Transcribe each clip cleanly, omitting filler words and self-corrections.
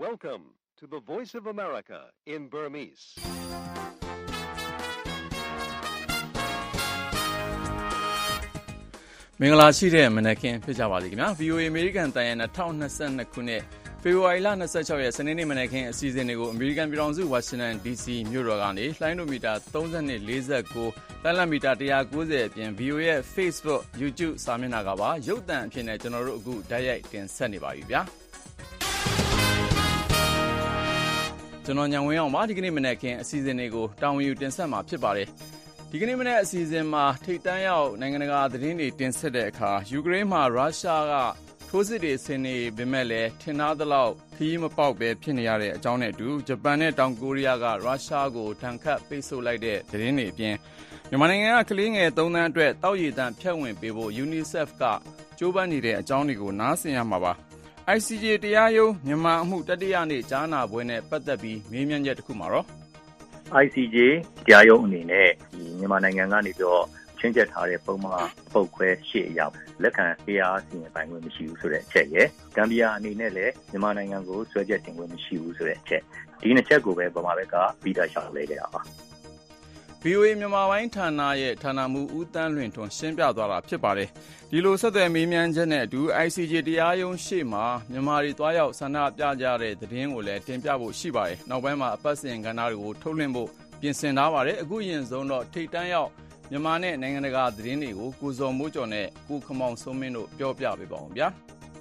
Welcome to the Voice of America in Burmese. ။မင်္ဂလာရှိတဲ့မနက်ခင်းဖြစ်ကြပါစေခင်ဗျာ။ VOA American တန်ရန်2022ခုနှစ်ဖေဖော်ဝါရီလ26ရက်စနေနေ့မနက်ခင်းအစီအစဉ်တွေကို American ပြည်ထောင်စု Washington DC မြို့တော်ကနေလှိုင်းဒိုမီတာ3249လမ်းလမီတာ190အပြင် VOA ရဲ့ Facebook YouTube စာမျက်နှာကပါရုပ်သံအဖြစ်နဲ့ကျွန်တော်တို့အခုဓာတ်ရိုက်တင်ဆက်နေပါပြီဗျာ။ကျွန်တော်ညံဝင်းအောင်ပါဒီကနေ့မနက်ခင်းအစီအစဉ်တွေကိုတာဝန်ယူတင်ဆက်မှာဖြစ်ပါတယ်။ဒီကနေ့မနေ့အစီအစဉ်မှာထိပ်တန်းရောက်နိုင်ငံတကာသတင်းတွေတင်ဆက်တဲ့အခါယူကရိန်းမှာရုရှားကထိုးစစ်တွေဆင်နေပေမဲ့လည်းထင်သားသလောက်ခရီးမပေါက်ပဲဖြစ်နေရတဲ့အကြောင်းနဲ့အတူဂျပန်နဲ့တောင်ကိုရီးယားကရုရှားကိုဒဏ်ခတ်ပိတ်ဆို့လိုက်တဲ့သတင်းတွေအပြင်မြန်မာနိုင်ငံကကလေးငယ်3သန်းအတွက်တောက်ရည်တန့်ဖြတ်ဝင်ပေးဖို့ UNICEF ကကြိုးပမ်းနေတဲ့အကြောင်းတွေကိုနားဆင်ရမှာပါ။ ICJ တရားရုံးမြန်မာအမှုတတိယနေ့ကြားနာပွဲနဲ့ပတ်သက်ပြီးမေးမြန်းချက်တစ်ခုမှာတော့ ICJ တရားရုံးအနေနဲ့ဒီမြန်မာနိုင်ငံကနေပြီးတော့ချင်းချက်ထားတဲ့ပုံမှန်ပုတ်ခွဲရှေ့ရောက်လက်ခံတရားစီရင်ပိုင်ခွင့်မရှိဘူးဆိုတဲ့အချက်ရယ်ဂမ်ဘီယာအနေနဲ့လည်းမြန်မာနိုင်ငံကိုဆွဲချက်တင်ခွင့်မရှိဘူးဆိုတဲ့အချက်ဒီနှစ်ချက်ကိုပဲဗမာဘက်ကပြီးတာရှောက်လဲခဲ့တာပါ VOA မြန်မာပိုင်းဌာနရဲ့ဌာနမှူးဦးတန်းလွင်ထွန်းရှင်းပြသွားတာဖြစ်ပါတယ်။ဒီလိုဆက်သွယ်မေးမြန်းချက်နဲ့အတူ ICJ တရားရုံးရှေ့မှာမြန်မာတွေတွားရောက်ဆန္ဒပြကြတဲ့သတင်းကိုလည်းတင်ပြဖို့ရှိပါတယ်။နောက်ပိုင်းမှာအပတ်စဉ်ကဏ္ဍတွေကိုထုတ်လွှင့်ဖို့ပြင်ဆင်ထားပါတယ်။အခုရင်ဆုံးတော့ထိပ်တန်းရောက်မြန်မာနဲ့နိုင်ငံတကာသတင်းတွေကိုကိုဇော်မိုးကျော်နဲ့ကိုခမောင်စိုးမင်းတို့ပြောပြပေးပါဦးဗျာ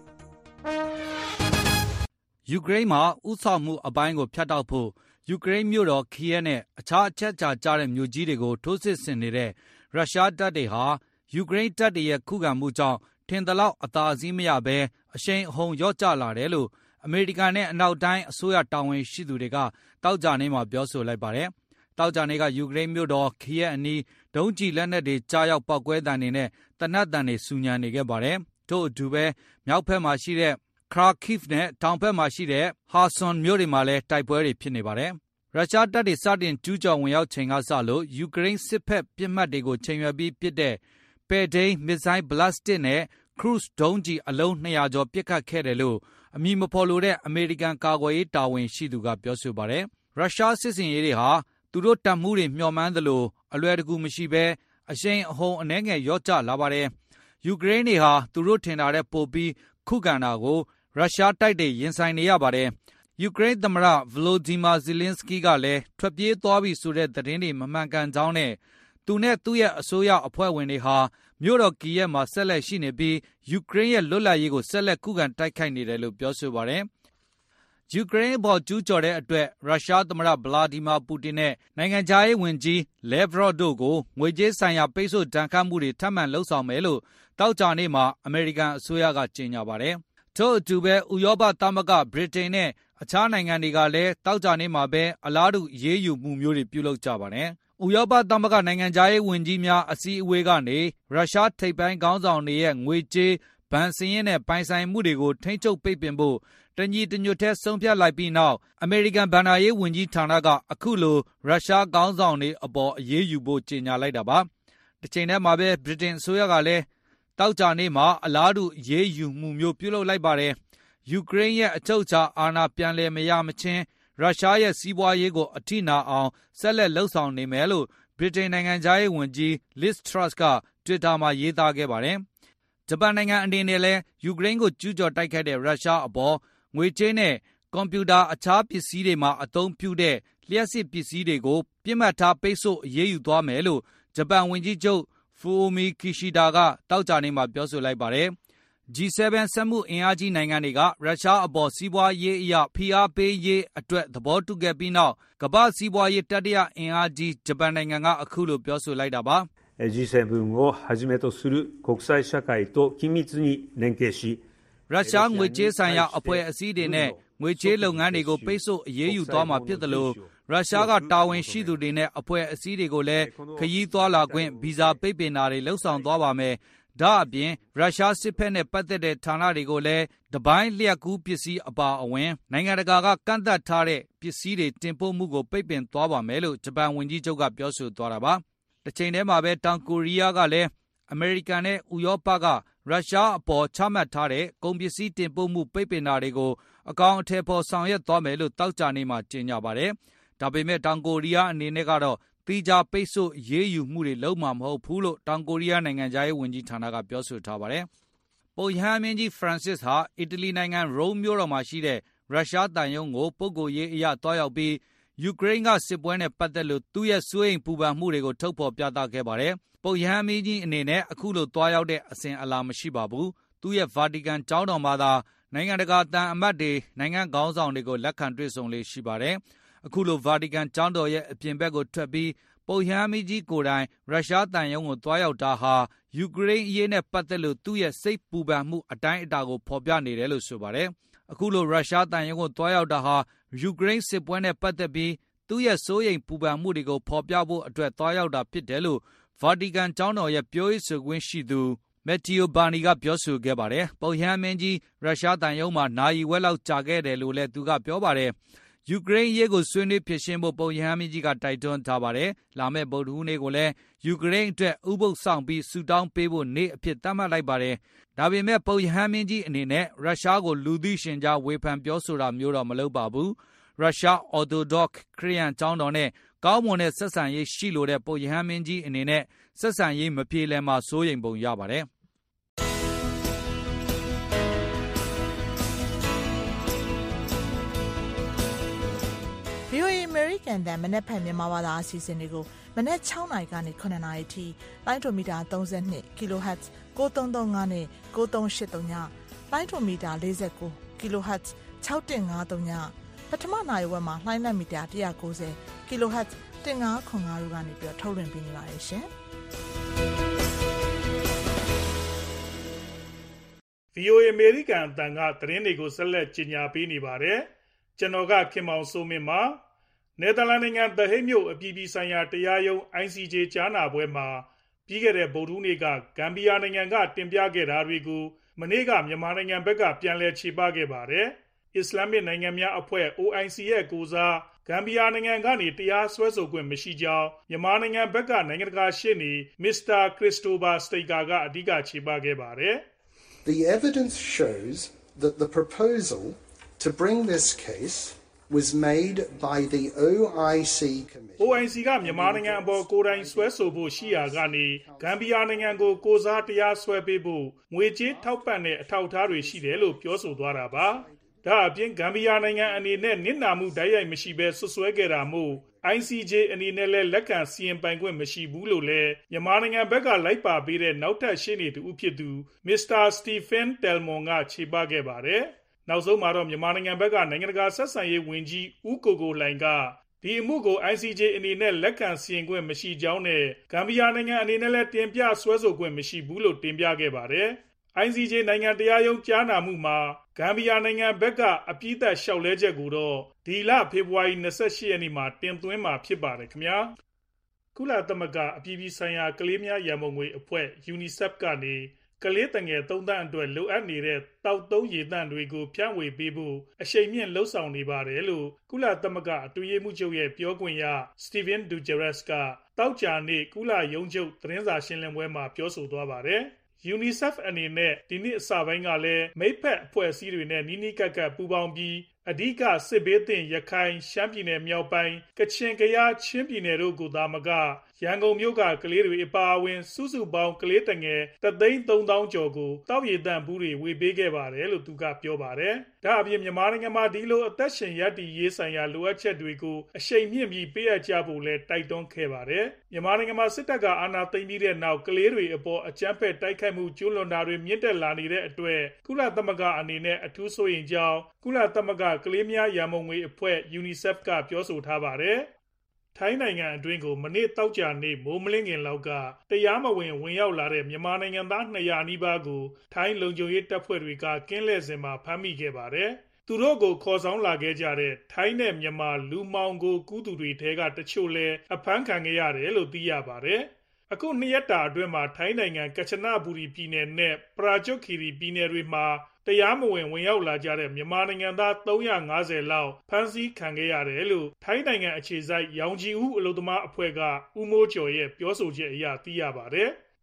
။ယူကရိန်းမှာဥဆောင်မှုအပိုင်းကိုဖျက်တောက်ဖို့ယူကရိန်းမြို့တော်คีယက်နဲ့အခြားအချက်အခြာကျတဲ့မြို့ကြီးတွေကိုထိုးစစ်ဆင်နေတဲ့ရုရှားတပ်တွေဟာယူကရိန်းတပ်တွေရဲ့ခုခံမှုကြောင့်ထင်သလောက်အသာစီးမရဘဲအရှိန်အဟုန်လျော့ကျလာတယ်လို့အမေရိကန်နဲ့အနောက်တိုင်းအစိုးရတာဝန်ရှိသူတွေကတောက်ကြနေမှာပြောဆိုလိုက်ပါတယ်။တောက်ကြနေကယူကရိန်းမြို့တော်คีယက်အနီးဒုံးကျည်လက်နက်တွေကြားရောက်ပောက်ကွဲတံတွေနဲ့တနတ်တံတွေဆူညံနေခဲ့ပါတယ်။ထို့အတူပဲမြောက်ဘက်မှာရှိတဲ့ခရာခိဗ်နဲ့တောင်ဘက်မှာရှိတဲ့ဟာဆွန်မြို့တွေမှာလည်းတိုက်ပွဲတွေဖြစ်နေပါတယ်။ရုရှားတပ်တွေစတင်ကျူးကျော်ဝင်ရောက်ချိန်ကစလို့ယူကရိန်းစစ်ဖက်ပစ်မှတ်တွေကိုချိန်ရွယ်ပြီးပစ်တဲ့ပဲ့ထိန်းမစ်ဇိုင်းဘလတ်စတစ်နဲ့ခရုစ်ဒုံးကျည်အလုံး200ကျော်ပစ်ခတ်ခဲ့တယ်လို့အမည်မဖော်လိုတဲ့အမေရိကန်ကာကွယ်ရေးတာဝန်ရှိသူကပြောဆိုပါတယ်။ရုရှားစစ်စင်ရေးတွေဟာသူတို့တပ်မှုတွေမျှော်မှန်းသလိုအလွယ်တကူမရှိဘဲအရှိန်အဟုန်အနည်းငယ်လျော့ကျလာပါတယ်။ယူကရိန်းတွေဟာသူတို့ထင်တာတဲ့ပိုပြီးခုခံတာကိုရုရှားတိုက်တွေရင်ဆိုင်နေရပါတယ်။ယူကရိန်းသမ္မတဗလိုဒီမာဇီလင်းစကီးကလည်းထွက်ပြေးသွားပြီဆိုတဲ့သတင်းတွေမမှန်ကန်ကြောင်းနဲ့သူနဲ့သူ့ရဲ့အစိုးရအဖွဲ့ဝင်တွေဟာမြို့တော်ကီယက်မှာဆက်လက်ရှိနေပြီးယူကရိန်းရဲ့လွတ်လပ်ရေးကိုဆက်လက်ခုခံတိုက်ခိုက်နေတယ်လို့ပြောဆိုပါတယ်။ယူကရိန်းအပေါ်ကျူးကျော်တဲ့အတွက်ရုရှားသမ္မတဗလာဒီမာပူတင်နဲ့နိုင်ငံခြားရေးဝန်ကြီးလေဗရော့တို့ကိုငွေကြေးဆိုင်ရာပိတ်ဆို့ဒဏ်ခတ်မှုတွေထပ်မံလုပ်ဆောင်မယ်လို့တောက်ကြနေ့မှာအမေရိကန်အစိုးရကကြေညာပါတယ်။ထို့အတူပဲဥရောပသမဂ္ဂဗြိတိန်နဲ့အခြားနိုင်ငံတွေကလည်းတောက်ကြနေမှာပဲအလားတူရေးယူမှုမျိုးတွေပြုလုပ်ကြပါတယ်။ဥရောပသမဂ္ဂနိုင်ငံခြားရေးဝန်ကြီးများအစည်းအဝေးကနေရုရှားထိပ်ပိုင်းခေါင်းဆောင်တွေရဲ့ငွေကြေးဗန်စင်းရင်နဲ့ပိုင်ဆိုင်မှုတွေကိုထိန်းချုပ်ပိတ်ပင်ဖို့တညီတညွတ်ထဲဆုံးဖြတ်လိုက်ပြီးနောက်အမေရိကန်ဘဏ္ဍာရေးဝန်ကြီးဌာနကအခုလိုရုရှားခေါင်းဆောင်တွေအပေါ်အရေးယူဖို့ကြေညာလိုက်တာပါ။တစ်ချိန်တည်းမှာပဲဗြိတိန်အစိုးရကလည်းတောက်ကြနေမှာအလားတူရေးယူမှုမျိုးပြုလုပ်လိုက်ပါတယ်။ယူကရိန်းရဲ့အချုပ်အခြာအာဏာပြန်လည်မရမချင်းရုရှားရဲ့စီးပွားရေးကိုအထိနာအောင်ဆက်လက်လှုံ့ဆော်နေမယ်လို့ဗြိတိန်နိုင်ငံခြားရေးဝန်ကြီး Liz Truss က Twitter မှာရေးသားခဲ့ပါတယ်။ဂျပန်နိုင်ငံအနေနဲ့လည်းယူကရိန်းကိုကျူးကျော်တိုက်ခိုက်တဲ့ရုရှားအပေါ်ငွေကြေးနဲ့ကွန်ပျူတာအခြားပစ္စည်းတွေမှာအသုံးပြုတဲ့လျှပ်စစ်ပစ္စည်းတွေကိုပြစ်မှတ်ထားပိတ်ဆို့အရေးယူသွားမယ်လို့ဂျပန်ဝန်ကြီးချုပ်ဖူအိုမီကီရှီဒါကတောက်ကြနေမှာပြောဆိုလိုက်ပါတယ်။ G7 စက်မှုအင်အားကြီးနိုင်ငံတွေကရုရှားအပေါ်စီးပွားရေးအရဖိအားပေးရေးအတွက်သဘောတူခဲ့ပြီးနောက်ကမ္ဘာစီးပွားရေးတတိယအင်အားကြီးဂျပန်နိုင်ငံကအခုလိုပြောဆိုလိုက်တာပါ။ G7 をはじめとする国際社会と緊密に連携しရုရှားငွေကြေးဆိုင်ရာအဖွဲ့အစည်းတွေနဲ့ငွေကြေးလုပ်ငန်းတွေကိုပိတ်ဆို့အရေးယူသွားမှာဖြစ်တယ်လို့ရုရှားကတာဝန်ရှိသူတွေနဲ့အဖွဲ့အစည်းတွေကိုလည်းခရီးသွားလာခွင့်ဗီဇာပိတ်ပင်တာတွေလှုံ့ဆော်သွားပါမယ်။ဒါအပြင်ရုရှားစစ်ဖက်နဲ့ပတ်သက်တဲ့ဌာနတွေကိုလည်းတပိုင်းလျှက်ကူးပစ္စည်းအပါအဝင်နိုင်ငံတကာကကန့်သတ်ထားတဲ့ပစ္စည်းတွေတင်ပို့မှုကိုပိတ်ပင်သွားပါမယ်လို့ဂျပန်ဝန်ကြီးချုပ်ကပြောဆိုသွားတာပါ။တစ်ချိန်တည်းမှာပဲတောင်ကိုရီးယားကလည်းအမေရိကန်နဲ့ဥရောပကရုရှားအပေါ်ချမှတ်ထားတဲ့ကုန်ပစ္စည်းတင်ပို့မှုပိတ်ပင်တာတွေကိုအကောင်အထည်ဖော်ဆောင်ရွက်သွားမယ်လို့သောကြာနေ့မှာကြေညာပါတယ်။ဒါပေမဲ့တောင်ကိုရီးယားအနေနဲ့ကတော့သီးခြားပိတ်ဆို့ရေးယူမှုတွေလုပ်မှာမဟုတ်ဘူးလို့တောင်ကိုရီးယားနိုင်ငံခြားရေးဝန်ကြီးဌာနကပြောဆိုထားပါတယ်။ပုပ်ရဟန်းမင်းကြီး Francis ဟာအီတလီနိုင်ငံရိုးမြို့တော်မှာရှိတဲ့ရုရှားသံရုံးကိုပုဂ္ဂိုလ်ရေးအရသွားရောက်ပြီးယူကရိန်းကစစ်ပွဲနဲ့ပတ်သက်လို့သူ့ရဲ့စိုးရိမ်ပူပန်မှုတွေကိုထုတ်ဖော်ပြသခဲ့ပါတယ်။ပုပ်ရဟန်းမင်းကြီးအနေနဲ့အခုလိုသွားရောက်တဲ့အစဉ်အလာမရှိပါဘူး။သူ့ရဲ့ဗာတီကန်ကျောင်းတော်မှာသာနိုင်ငံတကာသံအမတ်တွေနိုင်ငံခေါင်းဆောင်တွေကိုလက်ခံတွေ့ဆုံလေးရှိပါတယ်။အခုလိုဗာတီကန်ကျောင်းတော်ရဲ့အပြင်ဘက်ကိုထွက်ပြီးပုပ်ရဟန်းမင်းကြီးကိုယ်တိုင်ရုရှားသံရုံးကိုသွားရောက်တာဟာယူကရိန်းအရေးနဲ့ပတ်သက်လို့သူ့ရဲ့စိတ်ပူပန်မှုအတိုင်းအတာကိုဖော်ပြနေတယ်လို့ဆိုပါတယ်။အခုလိုရုရှားသံရုံးကိုသွားရောက်တာဟာယူကရိန်းစစ်ပွဲနဲ့ပတ်သက်ပြီးသူ့ရဲ့စိုးရိမ်ပူပန်မှုတွေကိုဖော်ပြဖို့အတွက်သွားရောက်တာဖြစ်တယ်လို့ဗာတီကန်ကျောင်းတော်ရဲ့ပြောရေးဆိုခွင့်ရှိသူမက်တီယိုဘာနီကပြောဆိုခဲ့ပါတယ်။ပုပ်ရဟန်းမင်းကြီးရုရှားသံရုံးမှာနာရီဝက်လောက်ကြာခဲ့တယ်လို့လည်းသူကပြောပါတယ်။ယူကရိန်းအရေးကိုဆွေးနွေးဖြေရှင်းဖို့ပုပ်ရဟန်းမင်းကြီးကတိုက်တွန်းထားပါတယ်။လာမယ့်ဗုဒ္ဓဟူးနေ့ကိုလည်းယူကရိန်းအတွက်ဥပုသ်ဆောင်ပြီးဆုတောင်းပေးဖို့နေ့အဖြစ်သတ်မှတ်လိုက်ပါတယ်။ဒါပေမဲ့ပုပ်ရဟန်းမင်းကြီးအနေနဲ့ရုရှားကိုလူသိရှင်ကြားဝေဖန်ပြောဆိုတာမျိုးတော့မလုပ်ပါဘူး။ရုရှား Orthodox ခရစ်ယာန်ကျောင်းတော်နဲ့ကောင်းမွန်တဲ့ဆက်ဆံရေးရှိလိုတဲ့ပုပ်ရဟန်းမင်းကြီးအနေနဲ့ဆက်ဆံရေးမပြေလည်မှာစိုးရိမ်ပုံရပါတယ်။ VOA American တန်မနက်ဖြန်မြန်မာဘာသာအစီအစဉ်တွေကိုမနက်6နာရီကနေ9နာရီထိလိုင်းဒိုမီတာ32 kHz 9335နဲ့9383ညလိုင်းဒိုမီတာ49 kHz 6153ညပထမနာရီဝက်မှာလိုင်းလက်မီတာ190 kHz 1505တို့ကနေပြီးထုတ်လွှင့်ပေးနေပါတယ်ရှင်။ VOA American အတန်ကသတင်းတွေကိုဆက်လက်ကြီးညာပေးနေပါတယ်။ကျွန်တော်ကခင်မောင်စိုးမင်းပါနယ်သာလန်နိုင်ငံThe Hagueမြို့အပြည်ပြည်ဆိုင်ရာတရားရုံး ICJ ကြားနာပွဲမှာပြီးခဲ့တဲ့ဗုဒ္ဓဟူးနေ့ကဂမ်ဘီယာနိုင်ငံကတင်ပြခဲ့တာတွေကိုမနေ့ကမြန်မာနိုင်ငံဘက်ကပြန်လည်ချေပခဲ့ပါတယ်။အစ္စလာမစ်နိုင်ငံများအဖွဲ့ OIC ရဲ့ကိုယ်စားဂမ်ဘီယာနိုင်ငံကနေတရားစွဲဆိုခွင့်မရှိကြောင်းမြန်မာနိုင်ငံဘက်ကနိုင်ငံတကာရှေ့နေမစ္စတာခရစ္စတိုဖာစတိတ်ကာကအဓိကချေပခဲ့ပါတယ်။ The evidence shows that the proposal to bring this case was made by the OIC committee. OIC ကမြန်မာနိုင်ငံအပေါ်ကိုယ်တိုင်ဆွဲဆိုဖို့ရှိရာကနေဂမ်ဘီယာနိုင်ငံကိုကိုစားတရားစွဲပေးဖို့ငွေကြေးထောက်ပံ့တဲ့အထောက်အထားတွေရှိတယ်လို့ပြောဆိုသွားတာပါ။ဒါအပြင်ဂမ်ဘီယာနိုင်ငံအနေနဲ့နစ်နာမှုတိုက်ရိုက်မရှိဘဲဆွဆွဲခဲ့တာမို့ ICJ အနေနဲ့လည်းလက်ခံစီရင်ပိုင်ခွင့်မရှိဘူးလို့လည်းမြန်မာနိုင်ငံဘက်ကလိုက်ပါပေးတဲ့နောက်ထပ်ရှေ့နေတူဖြစ်သူမစ္စတာစတီဖန်တယ်မွန်ကချေပခဲ့ပါတယ်။နောက်ဆုံးမှာတော့မြန်မာနိုင်ငံဘက်ကနိုင်ငံတကာဆက်ဆံရေးဝန်ကြီးဦးကိုကိုလှိုင်ကဒီအမှုကို ICJ အနေနဲ့လက်ခံစီရင်ခွင့်မရှိကြောင်းနဲ့ဂမ်ဘီယာနိုင်ငံအနေနဲ့လည်းတင်ပြဆွဲဆိုခွင့်မရှိဘူးလို့တင်ပြခဲ့ပါတယ်။ ICJ နိုင်ငံတရားရုံးကြားနာမှုမှာဂမ်ဘီယာနိုင်ငံဘက်ကအပြစ်သက်လျှောက်လဲချက်ကိုတော့ဒီလဖေဖော်ဝါရီ28ရက်နေ့မှာတင်သွင်းမှာဖြစ်ပါတယ်ခင်ဗျာ။ကုလသမဂ္ဂအပြည်ပြည်ဆိုင်ရာကလေးများရန်ပုံငွေအဖွဲ့ UNICEF ကနေကလေးငယ်3သန်းအတွက်လိုအပ်နေတဲ့တောက်သုံးရေသန့်တွေကိုဖြန့်ဝေပေးဖို့အရှိန်မြင့်လှုံ့ဆော်နေပါတယ်လို့ကုလသမဂ္ဂအတွင်းရေးမှူးချုပ်ရဲ့ပြောခွင့်ရ Steven Dujarric ကတောက်ကြနေ့ကုလရုံးချုပ်သတင်းစာရှင်းလင်းပွဲမှာပြောဆိုသွားပါတယ်။ UNICEF အနေနဲ့ဒီနှစ်အစပိုင်းကလည်းမိတ်ဖက်အဖွဲ့အစည်းတွေနဲ့နီးနီးကပ်ကပ်ပူးပေါင်းပြီးအဓိကစစ်ဘေးသင့်ရခိုင်ရှမ်းပြည်နယ်မြောက်ပိုင်းကချင်ကယားချင်းပြည်နယ်တို့ကိုသာမကရန်ကုန်မြို့ကကလေးတွေအပါအဝင်စုစုပေါင်းကလေးငယ်1,300,000 ကျော်ကိုတောက်ရည်သန့်ဘူးတွေဝေပေးခဲ့ပါတယ်လို့သူကပြောပါတယ်။ဒါအပြင်မြန်မာနိုင်ငံမှာဒီလိုအသက်ရှင်ရပ်တည်ရေးဆိုင်ရာလိုအပ်ချက်တွေကိုအရှိန်မြင့်ပြီးပေးအပ်ကြဖို့လည်းတိုက်တွန်းခဲ့ပါတယ်။မြန်မာနိုင်ငံမှာစစ်တပ်ကအာဏာသိမ်းပြီးတဲ့နောက်ကလေးတွေအပေါ်အကြမ်းဖက်တိုက်ခိုက်မှုကျူးလွန်တာတွေမြင့်တက်လာနေတဲ့အတွက်ကုလသမဂ္ဂအနေနဲ့အထူးစိုးရိမ်ကြောင်းကုလသမဂ္ဂကလေးများရန်ပုံငွေအဖွဲ့ UNICEF ကပြောဆိုထားပါတယ်။ထိုင်းနိုင်ငံအတွင်းကိုမနေ့တောက်ကြနေ့မိုးမလင်းခင်လောက်ကတရားမဝင်ဝင်ရောက်လာတဲ့မြန်မာနိုင်ငံသား200နီးပါးကိုထိုင်းလုံခြုံရေးတပ်ဖွဲ့တွေကကင်းလှည့်စဉ်မှာဖမ်းမိခဲ့ပါတယ်။သူတို့ကိုခေါ်ဆောင်လာခဲ့ကြတဲ့ထိုင်းနဲ့မြန်မာလူမှောင်ကိုကူးသူတွေထဲကတချို့လည်းအဖမ်းခံခဲ့ရတယ်လို့သိရပါတယ်။အခု2ရက်တာအတွင်းမှာထိုင်းနိုင်ငံကချနဘူရီပြည်နယ်နဲ့ပရာကျွတ်ခီရီပြည်နယ်တွေမှာတရားမဝင်ဝင်ရောက်လာကြတဲ့မြန်မာနိုင်ငံသား350လောက်ဖမ်းဆီးခံခဲ့ရတယ်လို့ထိုင်းနိုင်ငံအခြေစိုက်ရောင်ခြည်ဦးအလုပ်သမားအဖွဲ့ကဦးမိုးကျော်ရဲ့ပြောဆိုချက်အရသိရပါတယ်။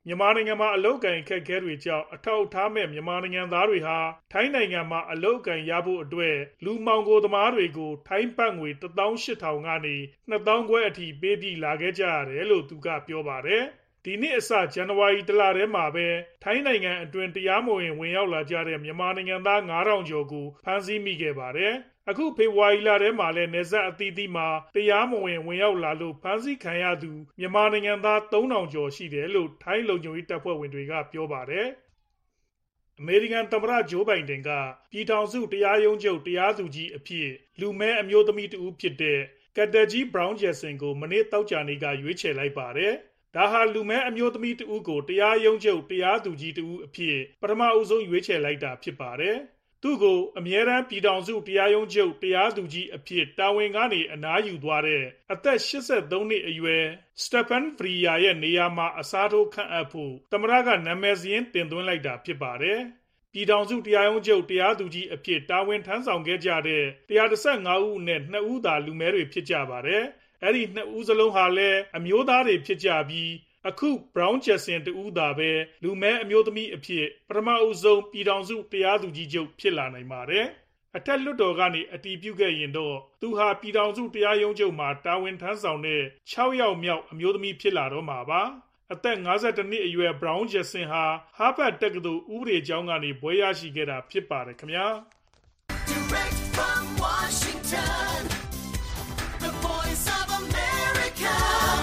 မြန်မာနိုင်ငံမှာအလုပ်အကိုင်အခက်အခဲတွေကြောင့်အထောက်အထားမဲ့မြန်မာနိုင်ငံသားတွေဟာထိုင်းနိုင်ငံမှာအလုပ်အကိုင်ရဖို့အတွက်လူမှောင်ခိုသမားတွေကိုထိုင်းဘတ်ငွေ 18,000 ကနေ 2,500 အထိပေးပြီးလာခဲ့ကြရတယ်လို့သူကပြောပါတယ်။ဒီနှစ်အစဇန်နဝါရီလထဲမှာပဲထိုင်းနိုင်ငံအတွင်းတရားမဝင်ဝင်ရောက်လာကြတဲ့မြန်မာနိုင်ငံသား 9,000 ကျော်ကိုဖမ်းဆီးမိခဲ့ပါတယ်။အခုဖေဖော်ဝါရီလထဲမှာလည်းနယ်စပ်အသီးသီးမှာတရားမဝင်ဝင်ရောက်လာလို့ဖမ်းဆီးခံရသူမြန်မာနိုင်ငံသား 3,000 ကျော်ရှိတယ်လို့ထိုင်းလုံခြုံရေးတပ်ဖွဲ့ဝင်တွေကပြောပါတယ်။အမေရိကန်သမ္မတဂျိုးဘိုင်ဒန်ကပြည်ထောင်စုတရားရုံးချုပ်တရားသူကြီးအဖြစ်လူမည်းအမျိုးသမီးတစ်ဦးဖြစ်တဲ့ကက်တာဂျီဘရောင်းဂျက်ဆင်ကိုမနေ့သောကြာနေ့ကရွေးချယ်လိုက်ပါတယ်။ဒါဟာလူမည်းအမျိုးသမီးတစ်ဦးကိုတရားရုံးချုပ်တရားသူကြီးတစ်ဦးအဖြစ်ပထမအဦးဆုံးရွေးချယ်လိုက်တာဖြစ်ပါတယ်။သူ့ကိုအမြဲတမ်းပြည်ထောင်စုတရားရုံးချုပ်တရားသူကြီးအဖြစ်တာဝန်ကနေအနားယူသွားတဲ့အသက် 83 နှစ်အရွယ်စတက်ဖန်ဖရီယာရဲ့နေရာမှာအစားထိုးခန့်အပ်ဖို့သမ္မတကနာမည်စာရင်းတင်သွင်းလိုက်တာဖြစ်ပါတယ်။ပြည်ထောင်စုတရားရုံးချုပ်တရားသူကြီးအဖြစ်တာဝန်ထမ်းဆောင်ခဲ့ကြတဲ့115 ဦးနဲ့2 ဦးသာလူမည်းတွေဖြစ်ကြပါတယ်။အဲ့ဒီ2 ဦးစလုံးဟာလည်းအမျိုးသားတွေဖြစ်ကြပြီးအခုဘရောင်းဂျက်ဆင်တူဦးသာပဲလူမဲအမျိုးသမီးအဖြစ်ပထမအဆုံးပြည်ထောင်စုတရားသူကြီးချုပ်ဖြစ်လာနိုင်ပါတယ်။အထက်လွှတ်တော်ကနေအတည်ပြုခဲ့ရင်တော့သူဟာပြည်ထောင်စုတရားရုံးချုပ်မှာတာဝန်ထမ်းဆောင်တဲ့6 ယောက်မြောက်အမျိုးသမီးဖြစ်လာတော့မှာပါ။အသက် 52 နှစ်အရွယ်ဘရောင်းဂျက်ဆင်ဟာဟားဗတ်တက္ကသိုလ်ဥပဒေကျောင်းကနေဘွဲ့ရရှိခဲ့တာဖြစ်ပါတယ်ခင်ဗျာ။ Direct from Washington, the voice of America,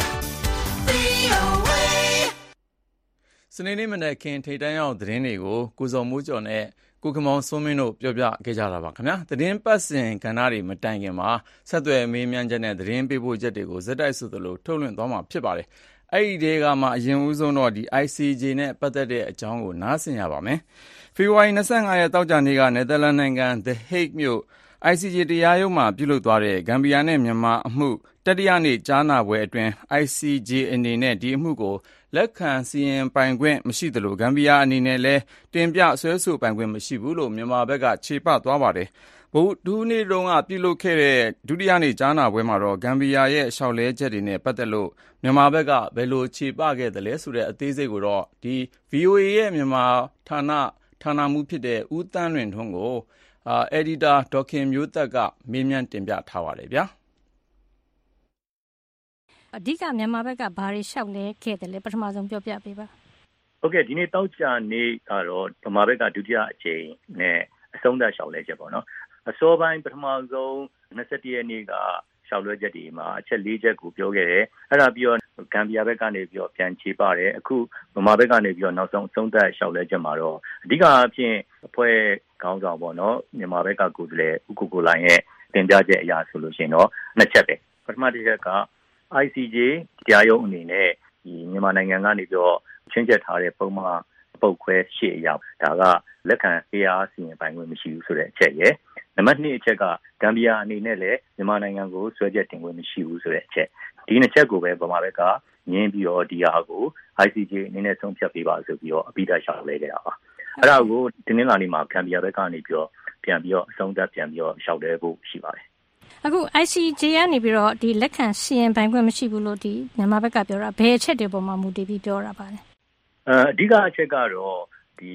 VOA စနေနေ့မနက်ခင်းထိပ်တန်းရောက်သတင်းတွေကိုကိုစော်မိုးကျော်နဲ့ကိုကမောင်စိုးမင်းတို့ပြောပြခဲ့ကြတာပါခင်ဗျာသတင်းပတ်စဉ်ကဏ္ဍတွေမတိုင်ခင်မှာဆက်သွယ်မေးမြန်းချက်နဲ့သတင်းပေးပို့ချက်တွေကိုဇက်တိုက်ဆိုသလိုထုတ်လွှင့်သွားမှာဖြစ်ပါတယ်အဲ့ဒီတဲကမှအရင်ဦးဆုံးတော့ဒီ ICJ နဲ့ပတ်သက်တဲ့အကြောင်းကိုနားဆင်ရပါမယ်ဖေဖော်ဝါရီ 25 ရက်တောက်ကြနေ့ကနယ်သာလန်နိုင်ငံ The Hague မြို့ ICJ တရားရုံးမှာပြုလုပ်သွားတဲ့ဂမ်ဘီယာနဲ့မြန်မာအမှုတတိယနေ့ကြားနာပွဲအတွင်း ICJ အနေနဲ့ဒီအမှုကိုလက်ခံစီရင်ပိုင်ခွင့်မရှိသလိုဂမ်ဘီယာအနေနဲ့လည်းတင်ပြဆွဲဆိုပိုင်ခွင့်မရှိဘူးလို့မြန်မာဘက်ကခြေပသွားပါတယ်ဗုဒ္ဓနေ့တုန်းကပြုလုပ်ခဲ့တဲ့ဒုတိယနေ့ကြားနာပွဲမှာတော့ဂမ်ဘီယာရဲ့လျှောက်လဲချက်တွေနဲ့ပတ်သက်လို့မြန်မာဘက်ကဘယ်လိုခြေပခဲ့သလဲဆိုတဲ့အသေးစိတ်ကိုတော့ဒီ VOA ရဲ့မြန်မာဌာနမှူးဖြစ်တဲ့ဦးသန်းလွင်ထွန်းကိုeditor ဒေါခင်မျိုးသက်ကမေးမြန်းတင်ပြထားပါတယ်ဗျာအဓိကမြန်မာဘက်ကဘာတွေလျှောက်လဲခဲ့တယ်လဲပထမဆုံးပြောပြပေးပါဟုတ်ကဲ့ဒီနေ့တောက်ကြနေ့ကတော့ဗမာဘက်ကဒုတိယအကြိမ်နဲ့အဆုံးသတ်လျှောက်လဲချက်ပေါ့နော်အစောပိုင်းပထမဆုံး21ရက်နေ့ကလျှောက်လဲချက်ဒီမှာအချက်၄ချက်ကိုပြောခဲ့တယ်အဲ့ဒါပြီးတော့ဂမ်ဘီယာဘက်ကနေပြီးတော့ပြန်ခြေပါတယ်အခုဗမာဘက်ကနေပြီးတော့နောက်ဆုံးအဆုံးသတ်လျှောက်လဲချက်မှာတော့အဓိကအဖြစ်အဖွဲ့ခေါင်းဆောင်ပေါ့နော်မြန်မာဘက်ကကိုယ်စားလှယ်ဦးကိုကိုလိုင်ရဲ့တင်ပြချက်အရာဆိုလို့ရှိရင်တော့နှစ်ချက်ပဲပထမတစ်ချက်က ICJ တရားရုံးအနေနဲ့ဒီမြန်မာနိုင်ငံကနေပြီးတော့ချင်းချက်ထားတဲ့ပုံမှန်ပုတ်ခွဲရှေ့ရောက်ဒါကလက်ခံတရားစီရင်ပိုင်ခွင့်မရှိဘူးဆိုတဲ့အချက်ရယ်နံပါတ်2အချက်ကဂမ်ဘီယာအနေနဲ့လည်းမြန်မာနိုင်ငံကိုဆွဲချက်တင်ခွင့်မရှိဘူးဆိုတဲ့အချက်ဒီနှစ်ချက်ကိုပဲဗမာဘက်ကညင်းပြီးတော့ဒီဟာကို ICJ အနေနဲ့ဆုံးဖြတ်ပေးပါဆိုပြီးတော့အပိဓာရှောက်လဲခဲ့တာပါအဲ့ဒါကိုဒီနေ့လာနေမှာဂမ်ဘီယာဘက်ကနေပြီးတော့ပြန်ပြီးတော့အဆုံးသတ်ပြန်ပြီးတော့ရှောက်လဲဖို့ရှိပါတယ်အခု ICJ ကနေပြီးတော့ဒီလက်ခံစီရင်ပိုင်ခွင့်မရှိဘူးလို့ဒီမြန်မာဘက်ကပြောတာဘယ်အချက်တွေပေါ်မှာမူတည်ပြီးပြောတာပါလဲအဓိကအချက်ကတော့ဒီ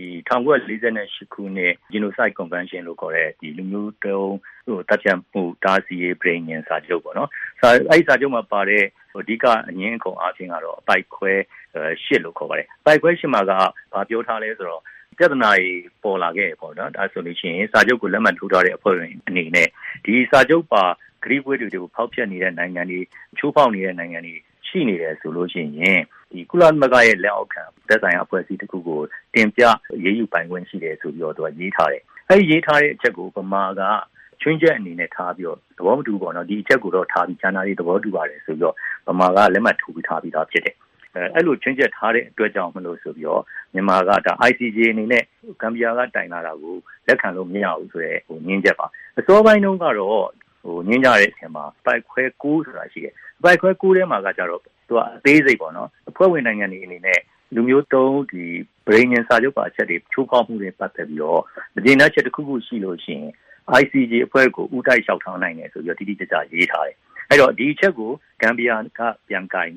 1948ခုနှစ် Genocide Convention လို့ခေါ်တဲ့ဒီလူမျိုးတုံးတပ်ဖြတ်မှုတားဆီးရေးပြည်ညင်စာချုပ်ပေါ့နော်အဲ့ဒီစာချုပ်မှာပါတဲ့အဓိကအငင်းအခုံအားဖြင့်ကတော့အပိုက်ခွဲ8လို့ခေါ်ပါတယ်အပိုက်ခွဲ8မှာကဘာပြောထားလဲဆိုတော့ပြဿနာတွေပေါ်လာခဲ့ပေါ့နော်ဒါဆိုလို့ရှိရင်စာချုပ်ကိုလက်မှတ်ထိုးထားတဲ့အဖွဲ့ဝင်အနေနဲ့ဒီစာချုပ်ပါဂရိပွဲတွေကိုဖောက်ဖျက်နေတဲ့နိုင်ငံတွေချိုးဖောက်နေတဲ့နိုင်ငံတွေရှိနေတယ်ဆိုလို့ရှိရင်ဒီကုလသမဂ္ဂရဲ့လက်အောက်ခံသက်ဆိုင်ရာအဖွဲ့အစည်းတစ်ခုကိုတင်ပြရေးယူပိုင်ခွင့်ရှိတယ်ဆိုပြီးတော့သူကရေးထားတယ်အဲဒီရေးထားတဲ့အချက်ကိုဗမာကချွင်းချက်အနေနဲ့ထားပြီးတော့သဘောမတူပေါ့နော်ဒီအချက်ကိုတော့ထားပြီးကျန်တာတွေသဘောတူပါတယ်ဆိုပြီးတော့ဗမာကလက်မှတ်ထိုးပြီးထားပြီးသားဖြစ်တယ်အဲ့လိုချွင်းချက်ထားတဲ့အတွက်ကြောင့်မလို့ဆိုပြီးတော့မြန်မာကဒါ ICJ အနေနဲ့ဂမ်ဘီယာကတိုင်လာတာကိုလက်ခံလို့မရဘူးဆိုတဲ့ညင်းချက်ပါအစောပိုင်းတုန်းကတော့ညင်းကြတဲ့အချိန်မှာပိုက်ခွဲ6ဆိုတာရှိတယ်ပိုက်ခွဲ6ထဲမှာကကြတော့သူကအသေးစိတ်ပေါ့နော်အဖွဲ့ဝင်နိုင်ငံတွေအနေနဲ့လူမျိုးတုံးဒီပြည်ညင်စာချုပ်ပါအချက်တွေချိုးဖောက်မှုတွေပတ်သက်ပြီးတော့မကျေနပ်ချက်တစ်ခုခုရှိလို့ရှိရင် ICJ အဖွဲ့ကိုဥတိုက်လျှောက်ထားနိုင်တယ်ဆိုပြီးတော့တိတိကျကျရေးထားတယ်အဲ့တော့ဒီအချက်ကိုဂမ်ဘီယာကပြန်ကင်ပြီးတော့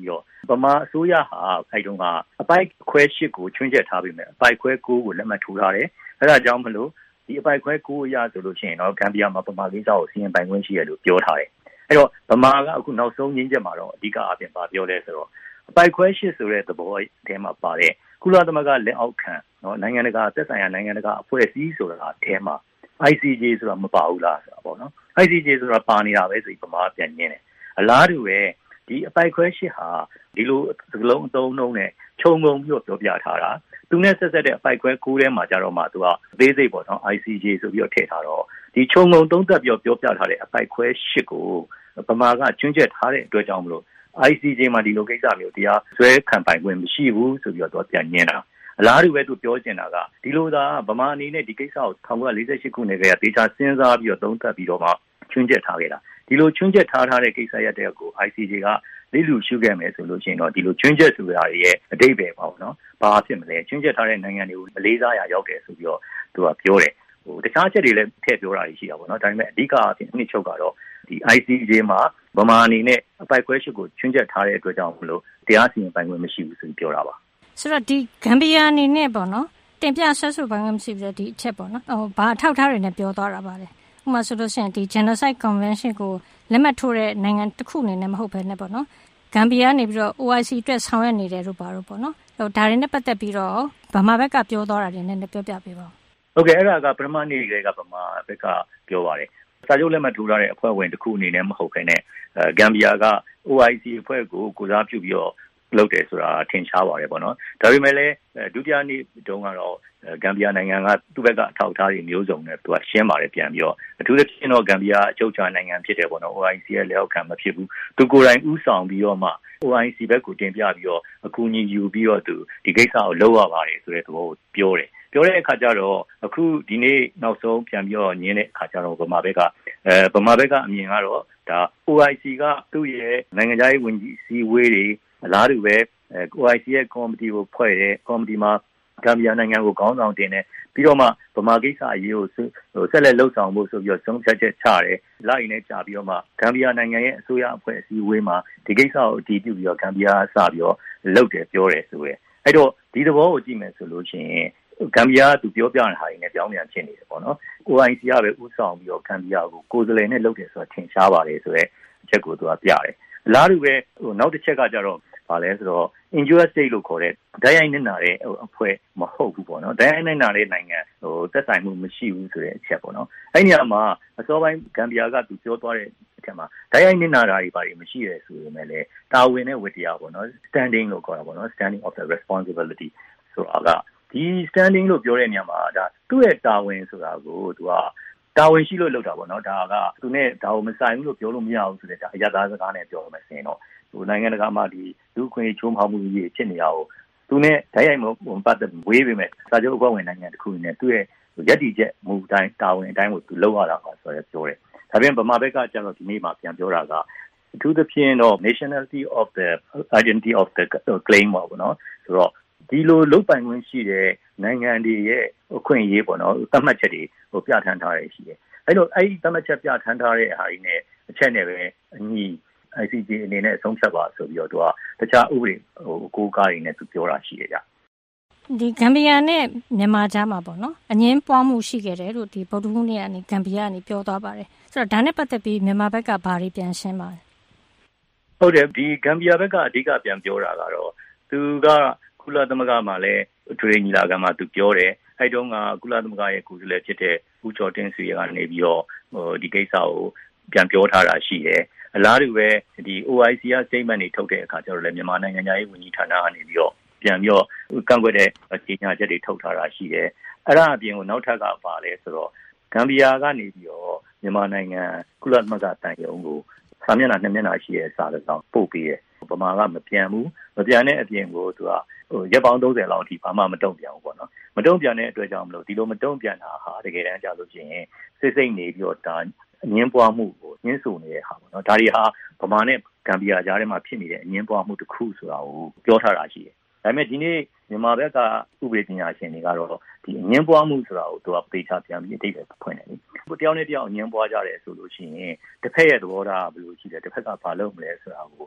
ဗမာအစိုးရဟာအဲ့တုန်းကအပိုက်ခွဲ8ကိုချွင်းချက်ထားပြီးမယ်အပိုက်ခွဲ9ကိုလက်မှတ်ထိုးထားတယ်အဲ့ဒါကြောင့်မလို့ဒီအပိုက်ခွဲ9အရာဆိုလို့ရှိရင်တော့ဂမ်ဘီယာမှာဗမာကိစ္စကိုစီရင်ပိုင်ခွင့်ရှိရလို့ပြောထားတယ်အဲ့တော့ဗမာကအခုနောက်ဆုံးညင်းချက်မှာတော့အဓိကအပြင်ပါပြောလဲဆိုတော့အပိုက်ခွဲ8ဆိုတဲ့သဘောအထဲမှာပါတဲ့ကုလသမဂ္ဂလက်အောက်ခံနော်နိုင်ငံတကာသက်ဆိုင်ရာနိုင်ငံတကာအဖွဲ့အစည်းဆိုတာအထဲမှာ ICJ ဆိုတာမပါဘူးလားဆိုတာပေါ့နော် ICJ ဆိုတာပါနေတာပဲဆိုပြီးဗမာပြန်ညင်းတယ်အလားတူပဲဒီအပိုက်ခွဲ8ဟာဒီလိုစကလုံးအသုံးနှုန်းနဲ့ခြုံငုံပြီးတော့ပြောပြထားတာသူနဲ့ဆက်တဲ့အပိုက်ခွဲ9ထဲမှာကြတော့မှသူကအသေးစိတ်ပေါ့နော် ICJ ဆိုပြီးတော့ထည့်ထားတော့ဒီခြုံငုံသုံးသပ်ပြောပြထားတဲ့အပိုက်ခွဲ8ကိုဗမာကကျွန်းချက်ထားတဲ့အတွက်ကြောင့်မလို့ ICJ မှာဒီလိုကိစ္စမျိုးတရားဆွဲခံပိုင်ခွင့်မရှိဘူးဆိုပြီးတော့ပြန်ညင်းတာအလားတူပဲသူပြောချင်တာကဒီလိုသာဗမာအနေနဲ့ဒီကိစ္စကို1948ခုနှစ်ကဒေတာစဉ်းစားပြီးတော့သုံးသပ်ပြီးတော့မှကျွန်းချက်ထားခဲ့တာဒီလိုကျွန်းချက်ထားတဲ့ကိစ္စရပ်တဲ့ကို ICJ ကလိလူရှုခဲ့မယ်ဆိုလို့ရှိရင်တော့ဒီလိုကျွန်းချက်ဆိုတာရဲ့အတိတ်ပဲပေါ့နော်ဘာဖြစ်မလဲကျွန်းချက်ထားတဲ့နိုင်ငံတွေကိုမလေးစားရရောက်တယ်ဆိုပြီးတော့သူကပြောတယ်တခြားချက်တွေလည်းထည့်ပြောတာရှိတာပေါ့နော်ဒါပေမဲ့အဓိကအဖြစ်နှစ်ချုပ်ကတော့ဒီ ICJ မှာဗမာအနေနဲ့အပိုက်ခွဲ8ကိုကျွန်းချက်ထားတဲ့အတွက်ကြောင့်မလို့တရားစီရင်ပိုင်ခွင့်မရှိဘူးဆိုပြီးပြောတာပါဆိုတော့ဒီဂမ်ဘီယာအနေနဲ့ပေါ့နော်တင်ပြဆွဲဆိုပိုင်ခွင့်မရှိဘူးဒီအချက်ပေါ့နော်ဘာအထောက်အထားတွေနဲ့ပြောသွားတာပါလဲဥပမာဆိုလို့ရှိရင်ဒီ Genocide Convention ကိုလက်မှတ်ထိုးတဲ့နိုင်ငံတစ်ခုအနေနဲ့မဟုတ်ဘဲနဲ့ပေါ့နော်ဂမ်ဘီယာနေပြီးတော့ OIC အတွက်ဆောင်ရွက်နေတယ်လို့ပါတော့ပေါ့နော်ဒါတွေနဲ့ပတ်သက်ပြီးတော့ဗမာဘက်ကပြောသွားတာတွေနဲ့ပြောပြပေးပါဦးဟုတ်ကဲ့အဲ့ဒါကပထမနေ့တွေကဗမာဘက်ကပြောပါတယ်စာချုပ်လက်မှတ်ထိုးထားတဲ့အဖွဲ့ဝင်တစ်ခုအနေနဲ့မဟုတ်ဘဲနဲ့ဂမ်ဘီယာက OIC အဖွဲ့ကိုကိုစားပြုပြီးတော့လုပ်တယ်ဆိုတာထင်ရှားပါတယ်ပေါ့နော်ဒါပေမဲ့လည်းဒုတိယနေ့တုန်းကတော့ဂမ်ဘီယာနိုင်ငံကသူ့ဘက်ကအထောက်အထားတွေမျိုးစုံနဲ့သူကရှင်းပါတယ်ပြန်ပြီးတော့အထူးသဖြင့်တော့ဂမ်ဘီယာအချုပ်အခြာနိုင်ငံဖြစ်တယ်ပေါ့နော် OIC ရဲ့လက်အောက်ခံမဖြစ်ဘူးသူကိုယ်တိုင်ဥဆောင်ပြီးတော့မှ OIC ဘက်ကိုတင်ပြပြီးတော့အကူအညီယူပြီးတော့သူဒီကိစ္စကိုလုပ်ရပါတယ်ဆိုတဲ့သဘောကိုပြောတဲ့အခါကျတော့အခုဒီနေ့နောက်ဆုံးပြန်ပြီးတော့ညင်းတဲ့အခါကျတော့ဗမာဘက်ကအမြင်ကတော့ဒါ OIC ကသူ့ရဲ့နိုင်ငံခြားရေးဝန်ကြီးစီဝေးတွေအလားတူပဲ OIC ရဲ့ကော်မတီကိုဖွဲ့တယ်ကော်မတီမှာဂမ်ဘီယာနိုင်ငံကိုခေါင်းဆောင်တင်တယ်ပြီးတော့မှဗမာကိစ္စအရေးကိုဆက်လက်လှုပ်ဆောင်ဖို့ဆိုပြီးတော့ဆုံးဖြတ်ချက်ချတယ်လိုက်နေကြပြီးတော့မှဂမ်ဘီယာနိုင်ငံရဲ့အစိုးရအဖွဲ့အစည်းအဝေးမှာဒီကိစ္စကိုအတည်ပြုပြီးတော့ဂမ်ဘီယာစပြီးတော့လုပ်တယ်ပြောတယ်ဆိုရယ်အဲ့တော့ဒီသဘောကိုကြည့်မယ်ဆိုလို့ရှိရင်ဂမ်ဘီယာကသူပြောပြတဲ့ဟာတွေနဲ့ပြောင်းပြန်ဖြစ်နေတယ်ပေါ့နော် OIC ကပဲဥဆောင်ပြီးတော့ဂမ်ဘီယာကိုကိုယ်စားလှယ်နဲ့လုပ်တယ်ဆိုတာထင်ရှားပါတယ်ဆိုတော့အချက်ကိုသူကပြတယ်အလားတူပဲနောက်တစ်ချက်ကကြတော့ဘာလဲဆိုတော့ injured state လို့ခေါ်တဲ့ဓာတ်ရိုက်နစ်နာတဲ့အဖွဲ့မဟုတ်ဘူးပေါ့နော်ဓာတ်ရိုက်နစ်နာတဲ့နိုင်ငံသက်ဆိုင်မှုမရှိဘူးဆိုတဲ့အချက်ပေါ့နော်အဲ့ဒီနေရာမှာအစောပိုင်းဂမ်ဘီယာကသူပြောသွားတဲ့အချက်မှာဓာတ်ရိုက်နစ်နာတာတွေဘာတွေမရှိရဆိုပေမဲ့လည်းတာဝန်နဲ့ဝတ္တရားပေါ့နော် standing လို့ခေါ်တာပေါ့နော် standing of the responsibility ဆိုတာကဒီ standing လို့ပြောတဲ့နေရာမှာဒါသူ့ရဲ့တာဝန်ဆိုတာကိုသူကတာဝန်ရှိလို့လုပ်တာပေါ့နော်ဒါကသူနဲ့ဒါကိုမဆိုင်ဘူးလို့ပြောလို့မရဘူးဆိုတဲ့ဒါအရသာစကားနဲ့ပြောမယ်ဆိုရင်တော့နိုင်ငံတကာမှာဒီလူခွင့်ချိုးဖောက်မှုကြီးဖြစ်နေရအောင်သူနဲ့ဓာတ်ရိုက်မှုပတ်သက်ဝေးပေမဲ့စာချုပ်အဖွဲ့ဝင်နိုင်ငံတစ်ခုနဲ့သူ့ရဲ့ရည်တည်ချက်မူတိုင်းတာဝန်အတိုင်းကိုသူလုပ်ရတာပါဆိုရပြောတယ်။ဒါပြင်ဗမာဘက်ကကျတော့ဒီနေ့မှပြန်ပြောတာကအထူးသဖြင့်တော့ nationality of the identity of the claim ပေါ့နော်ဆိုတော့ဒီလိုလုတ်ပိုင်ခွင့်ရှိတဲ့နိုင်ငံတွေရဲ့အခွင့်အရေးပေါ့နော်သတ်မှတ်ချက်တွေပြဋ္ဌာန်းထားရရှိတယ်။အဲ့တော့အဲ့ဒီသတ်မှတ်ချက်ပြဋ္ဌာန်းထားတဲ့ဟာတွေနဲ့အချက်နဲ့ပဲအညီ ICJ အနေနဲ့အဆုံးဖြတ်ပါဆိုပြီးတော့သူကတခြားဥပဒေကိုကားတွေနဲ့သူပြောတာရှိတယ်ကြဒီဂမ်ဘီယာနဲ့မြန်မာကြားမှာပေါ့နော်အငင်းပွားမှုရှိခဲ့တယ်လို့ဒီဗုဒ္ဓဟူးနေ့ကနေဂမ်ဘီယာကနေပြောသွားပါတယ်ဆိုတော့ဒါနဲ့ပတ်သက်ပြီးမြန်မာဘက်ကဘာတွေပြန်ရှင်းပါလဲဟုတ်တယ်ဒီဂမ်ဘီယာဘက်ကအဓိကပြန်ပြောတာကတော့သူကကုလသမဂ္ဂမှာလည်းထွေထွေညီလာခံမှာသူပြောတယ်အဲ့တုန်းကကုလသမဂ္ဂရဲ့ကိုယ်စားလှယ်ဖြစ်တဲ့ဦးကျော်တင့်ဆွေကနေပြီးတော့ဒီကိစ္စကိုပြန်ပြောထားတာရှိတယ်အလားတူပဲဒီ OIC က statement တွေထုတ်တဲ့အခါကျတော့လည်းမြန်မာနိုင်ငံသားရေးဝန်ကြီးဌာနကနေပြီးတော့ပြန်ပြီးတော့ကန့်ကွက်တဲ့ကြေညာချက်တွေထုတ်ထားတာရှိတယ်အဲ့ဒါအပြင်ကိုနောက်ထပ်ကပါလဲဆိုတော့ဂမ်ဘီယာကနေပြီးတော့မြန်မာနိုင်ငံကုလသမဂ္ဂတန်ယုံကိုစာမျက်နှာ2မျက်နှာရှိတဲ့စာတစ်စောင်ပို့ပေးတယ်ဗမာကမပြန်ဘူးမပြန်တဲ့အပြင်ကိုသူကရက်ပေါင်း30လောက်အထိဘာမှမတုံ့ပြန်ဘူးပေါ့နော်မတုံ့ပြန်တဲ့အတွက်ကြောင့်မလို့ဒီလိုမတုံ့ပြန်တာဟာတကယ်တမ်းကြာလို့ရှိရင်စိတ်နေပြီးတော့ဒါအငင်းပွားမှုကိုညှင်းဆိုနေတဲ့ဟာပေါ့နော်ဒါတွေဟာဗမာနဲ့ဂမ်ဘီယာကြားထဲမှာဖြစ်နေတဲ့အငင်းပွားမှုတစ်ခုဆိုတာကိုပြောထားတာရှိတယ်ဒါပေမဲ့ဒီနေ့မြန်မာဘက်ကဥပဒေပညာရှင်တွေကတော့ဒီအငင်းပွားမှုဆိုတာကိုသူကပေချပြန်ပြီးအတိတ်ပဲဖွင့်တယ်လေတယောက်နဲ့တယောက်အငင်းပွားကြတယ်ဆိုလို့ရှိရင်တစ်ဖက်ရဲ့သဘောထားဘယ်လိုရှိလဲတစ်ဖက်ကဘာလုပ်မလဲဆိုတာကို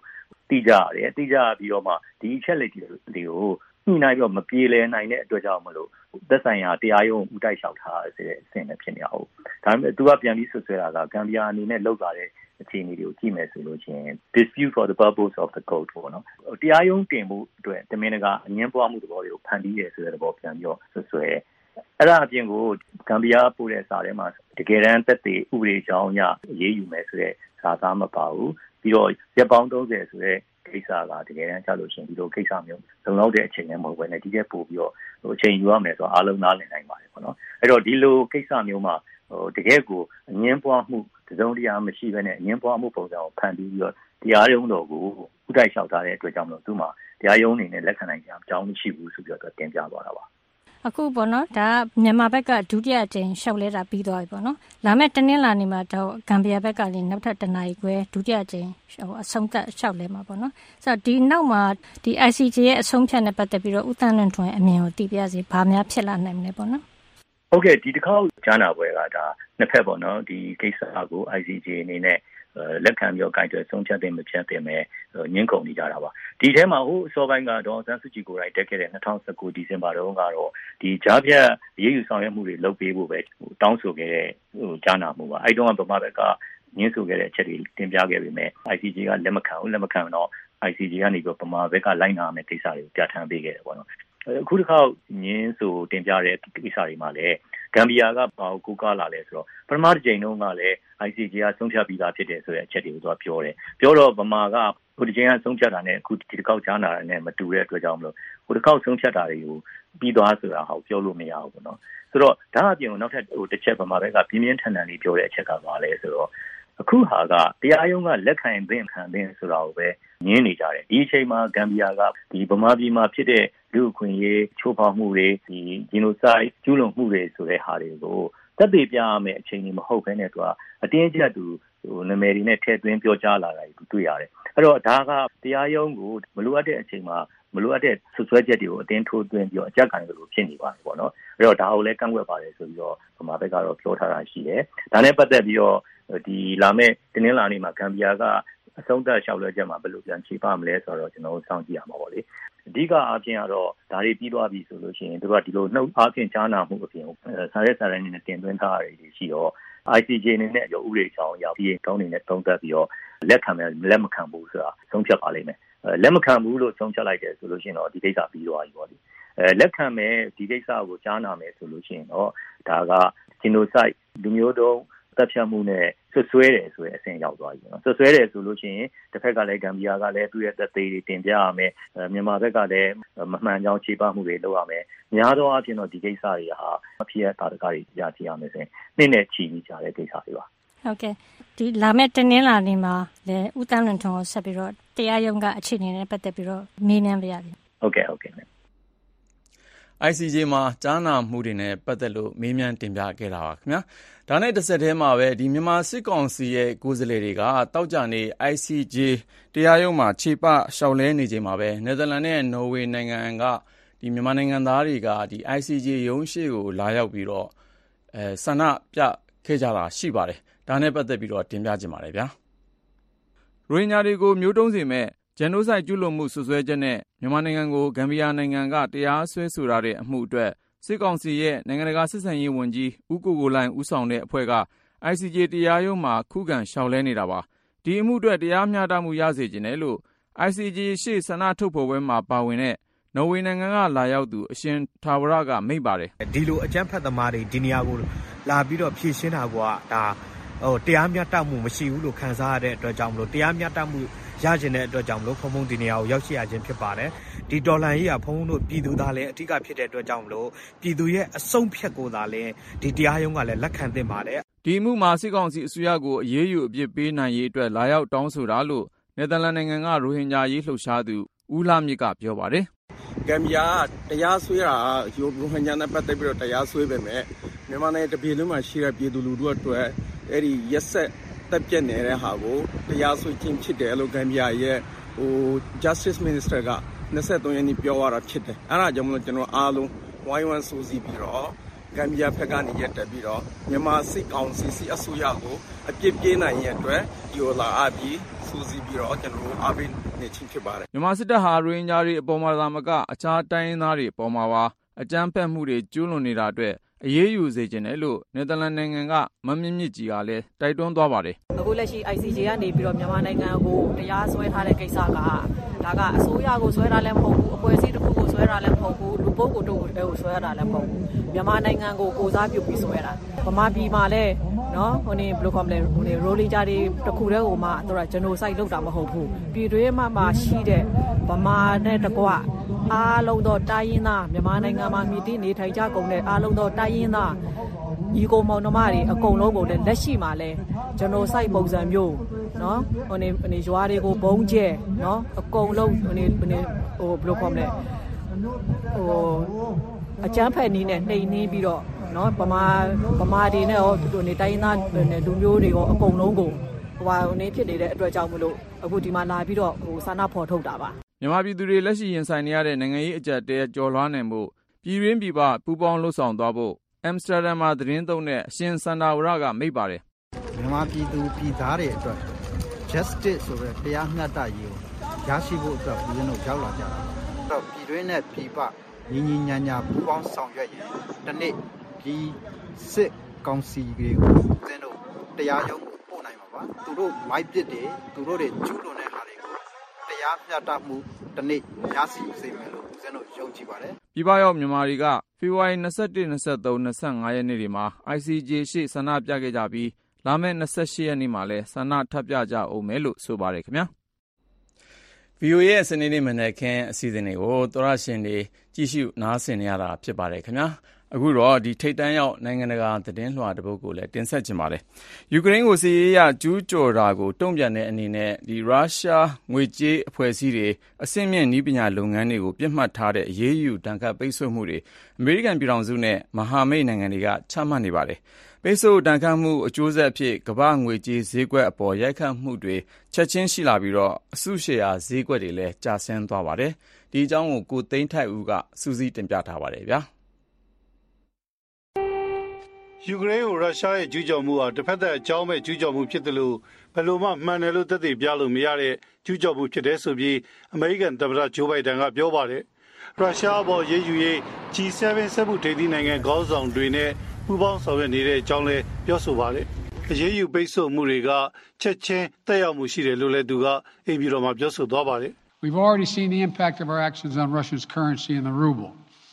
သိကြရတယ်သိကြပြီးတော့မှဒီအချက်လက်တွေကိုညှိနှိုင်းပြီးမပြေလည်နိုင်တဲ့အတွက်ကြောင့်မလို့သက်ဆိုင်ရာတရားရုံးဥတိုက်လျှောက်ထားရတဲ့အဆင့်နဲ့ဖြစ်နေအောင်ဒါပေမဲ့သူကပြန်ပြီးဆွဆွဲတာကဂမ်ဘီယာအနေနဲ့လောက်လာတဲ့အခြေအနေတွေကိုကြည့်မယ်ဆိုလို့ရှိရင် dispute for the purpose of the court ပေါ့နော်တရားရုံးတင်မှုအတွက်တမင်တကာအငင်းပွားမှုသဘောတွေကိုဖန်တီးရဆိုတဲ့သဘောပြန်ပြီးတော့ဆွဆွဲအဲ့ဒါအပြင်ကိုဂမ်ဘီယာပို့တဲ့စာထဲမှာတကယ်တမ်းသက်သေဥပဒေကြောင်းအရရေးယူမယ်ဆိုတဲ့စာသားမပါဘူးပြီးတော့ရက်ပေါင်း30ဆိုတဲ့ကိစ္စကတကယ်တမ်းကျလို့ရှိရင်ဒီလိုကိစ္စမျိုးလုံလောက်တဲ့အချိန်နဲ့မဟုတ်ဘဲနဲ့ဒီကျပို့ပြီးတော့အချိန်ယူရမယ်ဆိုတော့အားလုံးနားလည်နိုင်ပါတယ်ပေါ့နော်အဲ့တော့ဒီလိုကိစ္စမျိုးမှာတကယ်ကိုအငင်းပွားမှုတစုံတရာမရှိဘဲနဲ့အငင်းပွားမှုပုံစံကိုဖန်တီးပြီးတော့တရားရုံးတော်ကိုဥတိုက်လျှောက်ထားတဲ့အတွက်ကြောင့်မလို့သူမှတရားရုံးအနေနဲ့လက်ခံနိုင်ကြအကြောင်းမရှိဘူးဆိုပြီးတော့တင်ပြသွားတာပါအခုပေါ့နော်ဒါမြန်မာဘက်ကဒုတိယအကြိမ်ရှောက်လဲတာပြီးသွားပြီပေါ့နော်လာမယ့်တနင်္လာနေ့မှာတော့ဂမ်ဘီယာဘက်ကလည်းနောက်ထပ်တနာရီခွဲဒုတိယအကြိမ်အဆုံးသတ်ရှောက်လဲမှာပေါ့နော်ဆိုတော့ဒီနောက်မှာဒီ ICJ ရဲ့အဆုံးဖြတ်နဲ့ပတ်သက်ပြီးတော့ဦးသန်းလွင်ထွန်းအမြင်ကိုသိပြစီဘာများဖြစ်လာနိုင်မလဲပေါ့နော်ဟုတ်ကဲ့ဒီတစ်ခေါက်ကြားနာပွဲကဒါနှစ်ဖက်ပေါ့နော်ဒီကိစ္စကို ICJ အနေနဲ့လက်ခံပြီးကိုင်တွယ်ဆုံးဖြတ်တဲ့မဖြတ်တဲ့မဲ့ညှင်းကုန်နေကြတာပါဒီထဲမှာဟိုအစောပိုင်းကဒေါ်စန်းစုကြည်ကိုယ်တိုင်တက်ခဲ့တဲ့2019ဒီဇင်ဘာတုန်းကတော့ဒီကြားဖြတ်ရေးယူဆောင်ရွက်မှုတွေလုပ်ပေးဖို့ပဲတောင်းဆိုခဲ့တဲ့ကြားနာမှုပါအဲ့တုန်းကဗမာဘက်ကညှင်းဆိုခဲ့တဲ့အချက်တွေတင်ပြခဲ့ပေမဲ့ ICJ ကလက်မခံတော့ ICJ ကနေပြီးဗမာဘက်ကလိုက်နာမယ့်ကိစ္စတွေကိုပြဋ္ဌာန်းပေးခဲ့တယ်ပေါ့နော်အခုတစ်ခါညင်းဆိုတင်ပြတဲ့ကိစ္စတွေမှာလည်းဂမ်ဘီယာကဘာကိုကားလာလဲဆိုတော့ပထမတစ်ချိန်တုန်းကလည်း ICJ ကဆုံးဖြတ်ပြီးသားဖြစ်တယ်ဆိုတဲ့အချက်တွေကိုသူကပြောတယ်ပြောတော့ဗမာကဟိုတစ်ချိန်ကဆုံးဖြတ်တာနဲ့အခုဒီတစ်ခေါက်ကြားနာတာနဲ့မတူတဲ့အတွက်ကြောင့်မလို့ဟိုတစ်ခေါက်ဆုံးဖြတ်တာတွေကိုပြီးသွားဆိုတာဟောပြောလို့မရဘူးပေါ့နော်ဆိုတော့ဒါအပြင်နောက်ထပ်တစ်ချက်ဗမာဘက်ကပြင်းပြင်းထန်ထန်လေးပြောတဲ့အချက်ကပါလဲဆိုတော့အခုဟာကတရားရုံးကလက်ခံသင့်ခံသင့်ဆိုတာကိုပဲညင်းနေကြတယ်ဒီအချိန်မှာဂမ်ဘီယာကဒီဗမာပြည်မှာဖြစ်တဲ့လူအခွင့်အရေးချိုးဖောက်မှုတွေဒီ genocide ကျူးလွန်မှုတွေဆိုတဲ့ဟာတွေကိုသက်သေပြရမယ့်အချိန်ကြီးမဟုတ်ဘဲနဲ့သူကအတင်းကျပ်သူနာမည်တွေနဲ့ထည့်သွင်းပြောကြားလာတာကိုတွေ့ရတယ်အဲ့တော့ဒါကတရားရုံးကိုမလိုအပ်တဲ့အချိန်မှာမလိုအပ်တဲ့ဆွဆွဲချက်တွေကိုအတင်းထိုးသွင်းပြီးအကြက်ကန်လို့ဖြစ်နေပါတယ်ပေါ့နော်အဲ့တော့ဒါကိုလည်းကန့်ကွက်ပါတယ်ဆိုပြီးတော့ဗမာဘက်ကတော့ပြောထားတာရှိတယ်ဒါနဲ့ပတ်သက်ပြီးတော့ဒီလာမယ့်တင်းနှင်းလာနေမှာဂမ်ဘီယာကအဆုံးသတ်လျှောက်လွှဲချက်မှာဘယ်လိုပြန်ခြေပမလဲဆိုတော့ကျွန်တော်တို့စောင့်ကြည့်ရမှာပေါ့လေအဓိကအားဖြင့်ကတော့ဒါတွေပြီးသွားပြီဆိုလို့ရှိရင်တို့ကဒီလိုနှုတ်အားဖြင့်ကြားနာမှုအပြင်စာရဲစာရဲနဲ့တင်သွင်းထားရည်ရှိတော့ ICJ အနေနဲ့ဥပဒေချောင်းရောက်ပြီးကောင်းနေတဲ့သုံးသပ်ပြီးတော့လက်ခံမယ်လက်မခံဘူးဆိုတာဆုံးဖြတ်ပါလိမ့်မယ်လက်မခံဘူးလို့ဆုံးဖြတ်လိုက်တယ်ဆိုလို့ရှိရင်တော့ဒီကိစ္စပြီးသွားပြီပေါ့လေလက်ခံမယ်ဒီကိစ္စကိုကြားနာမယ်ဆိုလို့ရှိရင်တော့ဒါက genocide လူမျိုးတုံးတပ်ဖြတ်မှုနဲ့ဆွဆွဲတယ်ဆိုတဲ့အဆင့်ရောက်သွားပြီနော်ဆွဆွဲတယ်ဆိုလို့ရှိရင်တစ်ဖက်ကလည်းဂမ်ဘီယာကလည်းသူ့ရဲ့သက်သေတွေတင်ပြရမယ်မြန်မာဘက်ကလည်းမမှန်ကြောင်းခြေပမှုတွေလုပ်ရမယ်များသောအားဖြင့်တော့ဒီကိစ္စတွေဟာအဖြစ်အတာတကားတွေရရှိရမယ်ဆိုရင်နှစ်နဲ့ချီပြီးကြတဲ့ကိစ္စတွေပါဟုတ်ကဲ့ဒီလာမယ့်တင်းနှင်းလာနေမှာလည်းဦးသန်းလွင်ထွန်းကိုဆက်ပြီးတော့တရားရုံးကအခြေအနေနဲ့ပတ်သက်ပြီးတော့မေးမြန်းပြရစီဟုတ်ကဲ့ ICJ မှာကြားနာမှုတွေနဲ့ပတ်သက်လို့မေးမြန်းတင်ပြခဲ့တာပါခင်ဗျာဒါနဲ့တစ်ဆက်တည်းမှာပဲဒီမြန်မာစစ်ကောင်စီရဲ့ကိုယ်စားလှယ်တွေကတောက်ကြနေ ICJ တရားရုံးမှာခြေပလျှောက်လဲနေချိန်မှာပဲနယ်သာလန်နဲ့နော်ဝေနိုင်ငံကဒီမြန်မာနိုင်ငံသားတွေကဒီ ICJ ရုံးရှိကိုလာရောက်ပြီးတော့ဆန္ဒပြခဲ့ကြတာရှိပါတယ်ဒါနဲ့ပတ်သက်ပြီးတော့တင်ပြကြပါမယ်ဗျာရိုဟင်ဂျာတွေကိုမျိုးတုံးစေမဲ့ဂျန်နိုဆိုက်ကျူးလွန်မှုဆွဆွဲချက်နဲ့မြန်မာနိုင်ငံကိုဂမ်ဘီယာနိုင်ငံကတရားစွဲဆိုထားတဲ့အမှုအတွက်စစ်ကောင်စီရဲ့နိုင်ငံတကာဆက်ဆံရေးဝန်ကြီးဦးကိုကိုလိုင်ဦးဆောင်တဲ့အဖွဲ့က ICJ တရားရုံးမှာခုခံလျှောက်လဲနေတာပါဒီအမှုအတွက်တရားမျှတမှုရစေချင်တယ်လို့ ICJ ရှေ့ဆန္ဒထုတ်ဖော်ပွဲမှာပါဝင်တဲ့နော်ဝေနိုင်ငံကလာရောက်သူအရှင်ထာဝရကမိန့်ပါတယ်ဒီလိုအကြမ်းဖက်သမားတွေဒီနေရာကိုလာပြီးတော့ဖြည့်ရှင်းတာကဒါတရားမျှတမှုမရှိဘူးလို့ခံစားရတဲ့အတွက်ကြောင့်မလို့တရားမျှတမှုရကျင်တဲ့အတွက်ကြောင့်မလို့ဖုံဖုံဒီနေရာကိုရောက်ရှိရခြင်းဖြစ်ပါတယ်ဒီဒေါ်လာကြီးကဖုံဖုံတို့ပြည်သူသားလည်းအထူးဖြစ်တဲ့အတွက်ကြောင့်မလို့ပြည်သူရဲ့အဆုံးဖြတ်ကိုသာလည်းဒီတရားရုံးကလည်းလက်ခံသင့်ပါတယ်ဒီအမှုမှာစစ်ကောင်စီအစိုးရကိုအရေးယူအပြစ်ပေးနိုင်ရေးအတွက်လာရောက်တောင်းဆိုတာလို့နယ်သာလန်နိုင်ငံကရိုဟင်ဂျာရေးလှုပ်ရှားသူဦးလှမြင့်ကပြောပါတယ်ဂမ်ဘီယာတရားစွဲတာရိုဟင်ဂျာနဲ့ပတ်သက်ပြီးတော့တရားစွဲပေမဲ့မြန်မာနိုင်ငံတပြည်လုံးမှာရှိတဲ့ပြည်သူလူထုအတွက်အဲ့ဒီရက်ဆက်တက်ပြက်နေတဲ့ဟာကိုတရားစွဲခြင်းဖြစ်တယ်လို့ဂမ်ဘီယာရဲ့Justice Minister က23ရက်နေ့ပြောရတာဖြစ်တယ်အဲ့ဒါကြောင့်မလို့ကျွန်တော်အားလုံးဝိုင်းဝန်းစိုးစီပြီးတော့ဂမ်ဘီယာဘက်ကနေရက်တက်ပြီးတော့မြန်မာစစ်ကောင်စီအစိုးရကိုအပြစ်ပေးနိုင်ရတဲ့အတွက်ဒီလာအပြီးစူးစီးပြီးတော့ကျွန်တော်တို့အပိနေချင်းဖြစ်ပါတယ်မြန်မာစစ်တပ်ဟာရိုဟင်ဂျာတွေအပေါ်မှာသာမကအခြားတိုင်းရင်းသားတွေအပေါ်မှာပါအကြမ်းဖက်မှုတွေကျူးလွန်နေတာအတွက်အရေးယူစေချင်တယ်လို့နယ်သာလန်နိုင်ငံကမမြင့်မြင့်ကြီးကလည်းတိုက်တွန်းသွားပါတယ်အခုလက်ရှိ ICJ ကနေပြီးတော့မြန်မာနိုင်ငံကိုတရားစွဲထားတဲ့ကိစ္စကဒါကအစိုးရကိုစွဲတာလည်းမဟုတ်ဘူးအဖွဲ့အစည်းတစ်ခုကိုစွဲတာလည်းမဟုတ်ဘူးလူပုဂ္ဂိုလ်တို့ကိုစွဲတာလည်းမဟုတ်ဘူးမြန်မာနိုင်ငံကိုကိုစားပြုပြီးစွဲတာဗမာပြည်မှာလည်းနော်ဘယ်လိုခေါ်မလဲရိုလီဂျာတွေတစ်ခုတည်းကိုမှသူကဂျနိုဆိုက်လုပ်တာမဟုတ်ဘူးပြည်တွင်းမှာရှိတဲ့ဗမာနဲ့တကွအားလုံးသောတိုင်းရင်းသားမြန်မာနိုင်ငံမှာမြည်တည်နေထိုင်ကြကုန်တဲ့အားလုံးသောတိုင်းရင်းသားညီကိုမောင်နှမတွေအကုန်လုံးကိုလည်းလက်ရှိမှာလဲဂျနိုဆိုက်ပုံစံမျိုးနော်ရွာတွေကိုဘုံကျဲနော်အကုန်လုံးဘယ်လိုခေါ်မလဲအကြမ်းဖက်နည်းနဲ့နှိမ်နှင်းပြီးတော့နော်ဗမာတွေနဲ့ရောတိုင်းရင်းသားလူမျိုးတွေရောအကုန်လုံးကိုဖြစ်နေတဲ့အတွက်ကြောင့်မလို့အခုဒီမှာလာပြီးတော့စာနာဖော်ထုတ်တာပါမြန်မာပြည်သူတွေလက်ရှိရင်ဆိုင်နေရတဲ့နိုင်ငံရေးအကျပ်တဲကျော်လွှားနိုင်မှုပြည်ရင်းပြည်ပပူးပေါင်းလှုပ်ဆောင်သွားဖို့အမ်စတာဒမ်မှာသတင်းသုံးတဲ့အရှင်စန္ဒာဝရကမိန့်ပါတယ်မြန်မာပြည်သူပြည်သားတွေအတွက် justice ဆိုတဲ့တရားမျှတရေးကိုရရှိဖို့အတွက်ပြည်ရင်းတို့ရောက်လာကြတာတော့ပြည်တွင်းနဲ့ပြည်ပညီညီညာညာပူးပေါင်းဆောင်ရွက်ရင်ဒီနေ့ဒီစစ်ကောင်စီတွေကိုသင်တို့တရားရုံးကိုပို့နိုင်မှာပါသူတို့မိုက်ပစ်တယ်သူတို့တွေကျူးလွန်တဲ့ဟာတွေကိုတရားမျှတမှုဒီနေ့ရရှိစေမယ်လို့သင်တို့ယုံကြည်ပါတယ်ပြည်ပရောက်မြန်မာတွေကဖေဖော်ဝါရီ21 23 25ရက်နေ့တွေမှာ ICJ ရှေ့ဆန္ဒပြခဲ့ကြပြီးလာမယ့်28ရက်နေ့မှာလည်းဆန္ဒထပ်ပြကြအောင်မယ်လို့ဆိုပါတယ်ခင်ဗျာ VOA ရဲ့စနေနေ့မနက်ခင်းအစီအစဉ်တွေကိုသောရရှင်တွေကြည့်ရှုနားဆင်နေရတာဖြစ်ပါတယ်ခင်ဗျာအခုတော့ဒီထိတ်တန်းရောက်နိုင်ငံတကာသတင်းလွှာတစ်ပုဒ်ကိုလည်းတင်ဆက်ချင်ပါတယ်ယူကရိန်းကိုစစ်ရေးအရကျူးကျော်တာကိုတုံ့ပြန်တဲ့အနေနဲ့ဒီရုရှားငွေကြေးအဖွဲ့အစည်းတွေအဆင့်မြင့်နည်းပညာလုပ်ငန်းတွေကိုပြစ်မှတ်ထားတဲ့အရေးယူတန်ခတ်ပိတ်ဆို့မှုတွေအမေရိကန်ပြည်ထောင်စုနဲ့မဟာမိတ်နိုင်ငံတွေကချမှတ်နေပါတယ်ပိတ်ဆို့တန်ခတ်မှုအကျိုးဆက်အဖြစ်ကမ္ဘာငွေကြေးဈေးကွက်အပေါ်ရိုက်ခတ်မှုတွေချက်ချင်းရှိလာပြီးတော့အစုရှယ်ယာဈေးကွက်တွေလည်းကျဆင်းသွားပါတယ်ဒီအကြောင်းကိုသိန်းထိုက်ဦးကစူးစီးတင်ပြထားပါတယ်ဗျာယူကရိန်းကိုရုရှားရဲ့ကျူးကျော်မှုဟာတစ်ဖက်သက်အကြောင်းမဲ့ကျူးကျော်မှုဖြစ်တယ်လို့ဘယ်လိုမှမှန်တယ်လို့သက်သေပြလို့မရတဲ့ကျူးကျော်မှုဖြစ်တယ်ဆိုပြီးအမေရိကန်သမ္မတဂျိုးဘိုင်ဒန်ကပြောပါတယ်ရုရှားအပေါ်ရေးယူရေး G7 စက်မှုထိပ်သီးနိုင်ငံခေါင်းဆောင်တွေနဲ့ပူးပေါင်းဆောင်ရွက်နေတဲ့အကြောင်းလည်းပြောဆိုပါတယ်အရေးယူပိတ်ဆို့မှုတွေကချက်ချင်းတက်ရောက်မှုရှိတယ်လို့လည်းသူကအိမ်ပြည်တော်မှာပြောဆိုသွားပါတယ် We've already seen the impact of our actions on Russia's currency and the ruble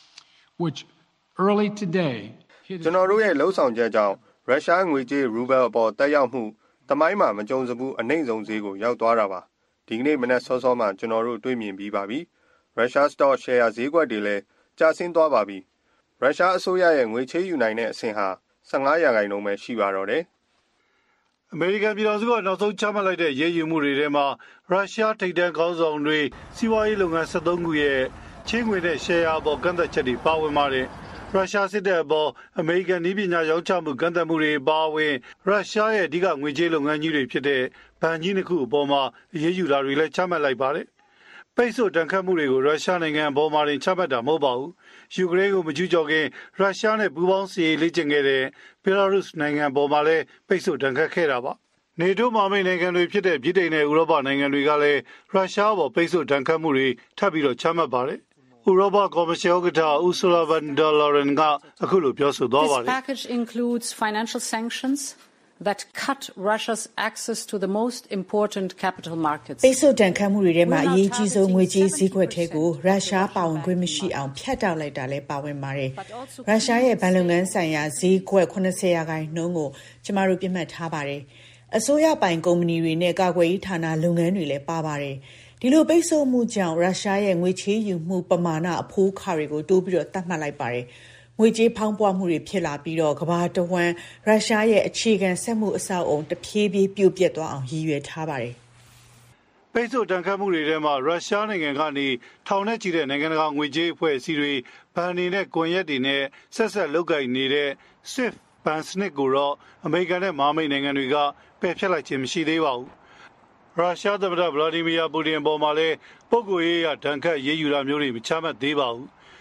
which early today ကျွန်တော်တို့ရဲ့လှုံ့ဆော်ချက်ကြောင့်ရုရှားငွေကြေးရူဘယ်အပေါ်တက်ရောက်မှုတမိုင်းမှာမကြုံစဘူးအနှိမ့်ဆုံးဈေးကိုရောက်သွားတာပါဒီကနေ့မနက်စောစောမှကျွန်တော်တို့တွေ့မြင်ပြီးပါပြီရုရှား stock share ဈေးကွက်တွေလည်းကျဆင်းသွားပါပြီရုရှားအစိုးရရဲ့ငွေချေးယူနိုင်တဲ့အဆင့်ဟာ15%ပဲရှိပါတော့တယ်အမေရိကန်ပြည်ထောင်စုကနောက်ဆုံးချမှတ်လိုက်တဲ့ရေးယူမှုတွေထဲမှာရုရှားထိပ်တန်းခေါင်းဆောင်တွေစီးပွားရေးလုပ်ငန်း73ခုရဲ့ချင်းငွေနဲ့ share အပေါ်ကန့်သက်ချက်တွေပါဝင်ပါတယ်ရုရှားစစ်တပ်အပေါ်အမေရိကန်နည်းပညာရောင်းချမှုကန့်သတ်မှုတွေပါဝင်ရုရှားရဲ့အဓိကငွေကြေးလုပ်ငန်းကြီးတွေဖြစ်တဲ့ဘဏ်ကြီးနှစ်ခုအပေါ်မှာအရေးယူတာတွေလည်းချမှတ်လိုက်ပါတယ်ပိတ်ဆို့တန်ခတ်မှုတွေကိုရုရှားနိုင်ငံအပေါ်မှာတင်ချမှတ်တာမဟုတ်ပါဘူးယူကရိန်းကိုမကျူးကျော်ခင်ရုရှားနဲ့ပူးပေါင်းစစ်ရေးလေ့ကျင့်ခဲ့တဲ့ဘယ်လာရုစ်နိုင်ငံအပေါ်မှာလည်းပိတ်ဆို့တန်ခတ်ခဲ့တာပါနေတိုးမဟာမိတ်နိုင်ငံတွေဖြစ်တဲ့ဗြိတိန်နဲ့ဥရောပနိုင်ငံတွေကလည်းရုရှားအပေါ်ပိတ်ဆို့တန်ခတ်မှုတွေထပ်ပြီးတော့ချမှတ်ပါတယ်ဥရောပကော်မရှင်ဥက္ကဋ္ဌ Ursula von der Leyen ကအခုလိုပြောဆိုသွားပါတယ် This package includes financial sanctions that cut Russia's access to the most important capital markets. ပိတ်ဆို့တန်ခတ်မှုတွေထဲမှာအရေးကြီးဆုံးငွေကြေးဈေးကွက်တွေကိုရုရှားပါဝင်ခွင့်မရှိအောင်ဖျက်တောက်လိုက်တာလည်းပါဝင်ပါတယ်။ရုရှားရဲ့ဘဏ်လုပ်ငန်းဆိုင်ရာဈေးကွက် 80% ကိုကျမတို့ပြမှတ်ထားပါတယ်။အစိုးရပိုင်ကုမ္ပဏီတွေနဲ့ကာကွယ်ရေးဌာနလုပ်ငန်းတွေလည်းပါပါတယ်။ဒီလိုပိတ်ဆို့မှုကြောင့်ရုရှားရဲ့ငွေချေးယူမှုပမာဏအဖိုးအခါတွေကိုတိုးပြီးတော့သတ်မှတ်လိုက်ပါတယ်။ငွေကြေးဖောင်းပွားမှုတွေဖြစ်လာပြီးတော့ကမ္ဘာတဝန်းရုရှားရဲ့အခြေခံစက်မှုအဆောက်အအုံတဖြည်းဖြည်းပြိုပျက်သွားအောင်ရည်ရွယ်ထားပါတယ်။ပိတ်ဆို့တန်ခတ်မှုတွေထဲမှာရုရှားနိုင်ငံကနေထောင်နဲ့ချီတဲ့နိုင်ငံတကာငွေကြေးအဖွဲ့အစည်းတွေဘဏ်တွေနဲ့ကွန်ရက်တွေနဲ့ဆက်လုပ်ကိုင်နေတဲ့ SWIFT ဘဏ်စနစ်ကိုတော့အမေရိကန်နဲ့မဟာမိတ်နိုင်ငံတွေကပယ်ဖျက်လိုက်ခြင်းမရှိသေးပါဘူး။ရုရှားသမ္မတဗလာဒီမီယာပူတင်ပေါ်မှာလည်းပုဂ္ဂိုလ်ရေးရဒဏ်ခတ်ရေးယူတာမျိုးတွေမချမှတ်သေးပါဘူး။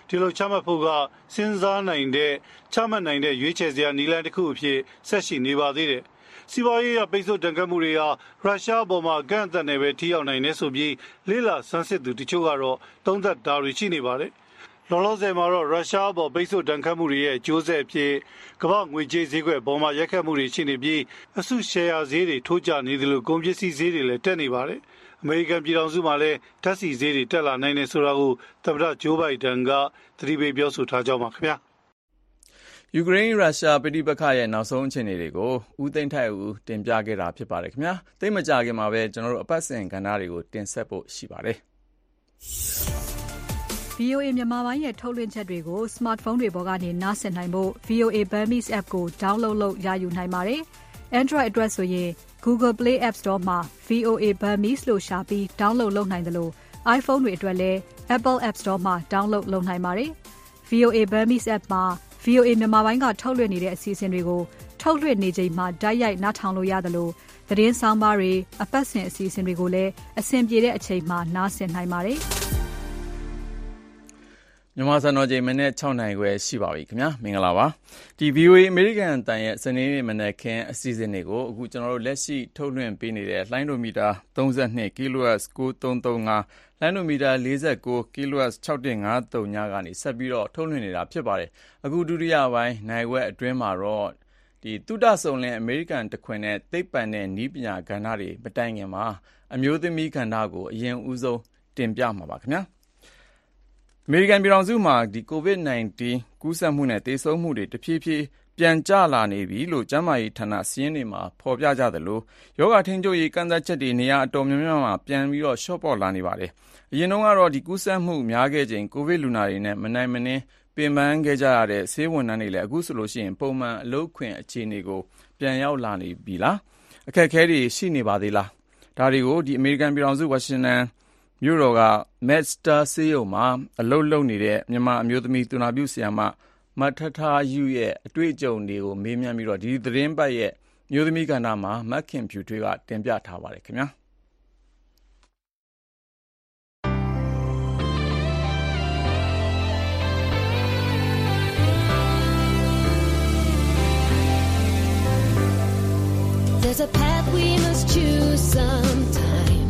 ဒီလိုချမှတ်ဖို့ကစဉ်းစားနိုင်တဲ့ချမှတ်နိုင်တဲ့ရွေးချယ်စရာနည်းလမ်းတစ်ခုအဖြစ်ဆက်ရှိနေပါသေးတယ်စီးပွားရေးပိတ်ဆို့တန်ခတ်မှုတွေဟာရုရှားအပေါ်မှာကန့်အသတ်နဲ့ပဲထိရောက်နိုင်တယ်ဆိုပြီးလေးလာဆန်းစစ်သူတချို့ကတော့သုံးသပ်တာတွေရှိနေပါတယ်လောလောဆယ်မှာတော့ရုရှားအပေါ်ပိတ်ဆို့တန်ခတ်မှုတွေရဲ့အကျိုးဆက်အဖြစ်ကမ္ဘာငွေကြေးဈေးကွက်ပေါ်မှာရက်ခတ်မှုတွေရှိနေပြီးအစုရှယ်ယာဈေးတွေထိုးကျနေတယ်လို့ကုန်ပစ္စည်းဈေးတွေလည်းတက်နေပါတယ်အမေရိကန်ပြည်ထောင်စုမှာလည်းဓာတ်ဆီဈေးတွေတက်လာနိုင်တယ်ဆိုတာကိုသမ္မတဂျိုးဘိုင်ဒန်ကသတိပေးပြောဆိုထားကြောင်းပါခင်ဗျာယူကရိန်းရုရှားပဋိပက္ခရဲ့နောက်ဆုံးအခြေအနေတွေကိုဦးသိန်းထိုက်ဦးတင်ပြခဲ့တာဖြစ်ပါတယ်ခင်ဗျာသိမကြခင်မှာပဲကျွန်တော်တို့အပတ်စဉ်ကဏ္ဍတွေကိုတင်ဆက်ဖို့ရှိပါတယ် VOA မြန်မာပိုင်းရဲ့ထုတ်လွှင့်ချက်တွေကို smartphone တွေပေါ်ကနေနားဆင်နိုင်ဖို့ VOA Burmese app ကို download လုပ်ရယူနိုင်ပါတယ် Android အတွက်ဆိုရင် Google Play App Store မှာ VOA Burmese လို့ရှာပြီး download လုပ်နိုင်တယ်လို့ iPhone တွေအတွက်လည်း Apple App Store မှာ download လုပ်နိုင်ပါတယ် VOA Burmese app မှာ VOA မြန်မာပိုင်းကထုတ်လွှင့်နေတဲ့အစီအစဉ်တွေကိုထုတ်လွှင့်နေချိန်မှာတိုက်ရိုက်နားထောင်လို့ရတယ်လို့သတင်းဆောင်ပါတွေအပတ်စဉ်အစီအစဉ်တွေကိုလည်းအဆင်ပြေတဲ့အချိန်မှာနားဆင်နိုင်ပါတယ်မြန်မာစံတော်ချိန်မနေ့6နာရီခွဲရှိပါပြီခင်ဗျာမင်္ဂလာပါဒီ VOA အမေရိကန်အတန်ရဲ့စနေနေ့မနေ့ခင်းအစီအစဉ်တွေကိုအခုကျွန်တော်တို့လက်ရှိထုတ်လွှင့်ပေးနေတဲ့လိုင်းဒိုမီတာ32 kHz 9335လိုင်းဒိုမီတာ49 kHz 6153ညကနေဆက်ပြီးတော့ထုတ်လွှင့်နေတာဖြစ်ပါတယ်အခုဒုတိယပိုင်းနိုင်ဝက်အတွင်းမှာတော့ဒီတုဒ္ဒဆုံလင်အမေရိကန်တခွင်နဲ့သိပ္ပံနဲ့နည်းပညာကဏ္ဍတွေမတိုင်ခင်မှာအမျိုးသမီးကဏ္ဍကိုအရင်ဦးဆုံးတင်ပြမှာပါခင်ဗျာအမေရိကန်ပြည်ထောင်စုမှာဒီ COVID-19 ကူးစက်မှုနဲ့သေဆုံးမှုတွေတဖြည်းဖြည်းပြန်ကျလာနေပြီလို့ကျန်းမာရေးဌာနစီးရင်တွေမှာဖော်ပြကြသလိုယောဂထိန်းချုပ်ရေးကန့်သတ်ချက်တွေနေရာအတော်များများမှာပြန်ပြီးတော့လျှော့ပေါ့လာနေပါတယ်။အရင်တုန်းကတော့ဒီကူးစက်မှုများခဲ့ချိန်ကိုဗစ်လူနာတွေနဲ့မနိုင်မနှင်းပင်ပန်းခဲ့ကြရတဲ့ဆေးဝန်ထမ်းတွေလည်းအခုဆိုလို့ရှိရင်ပုံမှန်အလုပ်ခွင်အခြေအနေကိုပြန်ရောက်လာနေပြီလား။အခက်အခဲတွေရှိနေပါသေးလား။ဒါတွေကိုဒီအမေရိကန်ပြည်ထောင်စုဝါရှင်တန်မြို့တော်က Medster ဆေးရုံမှာအလုပ်လုပ်နေတဲ့မြန်မာအမျိုးသမီးသူနာပြုဆရာမမထထားယူရဲ့အတွေ့အကြုံတွေကိုမေးမြန်းပြီးတော့ဒီသတင်းပတ်ရဲ့မျိုးသမီးကဏ္ဍမှာမက်ခင်ဖြူထွေးကတင်ပြထားပါတယ်ခင်ဗျာ There's a path we must choose sometime.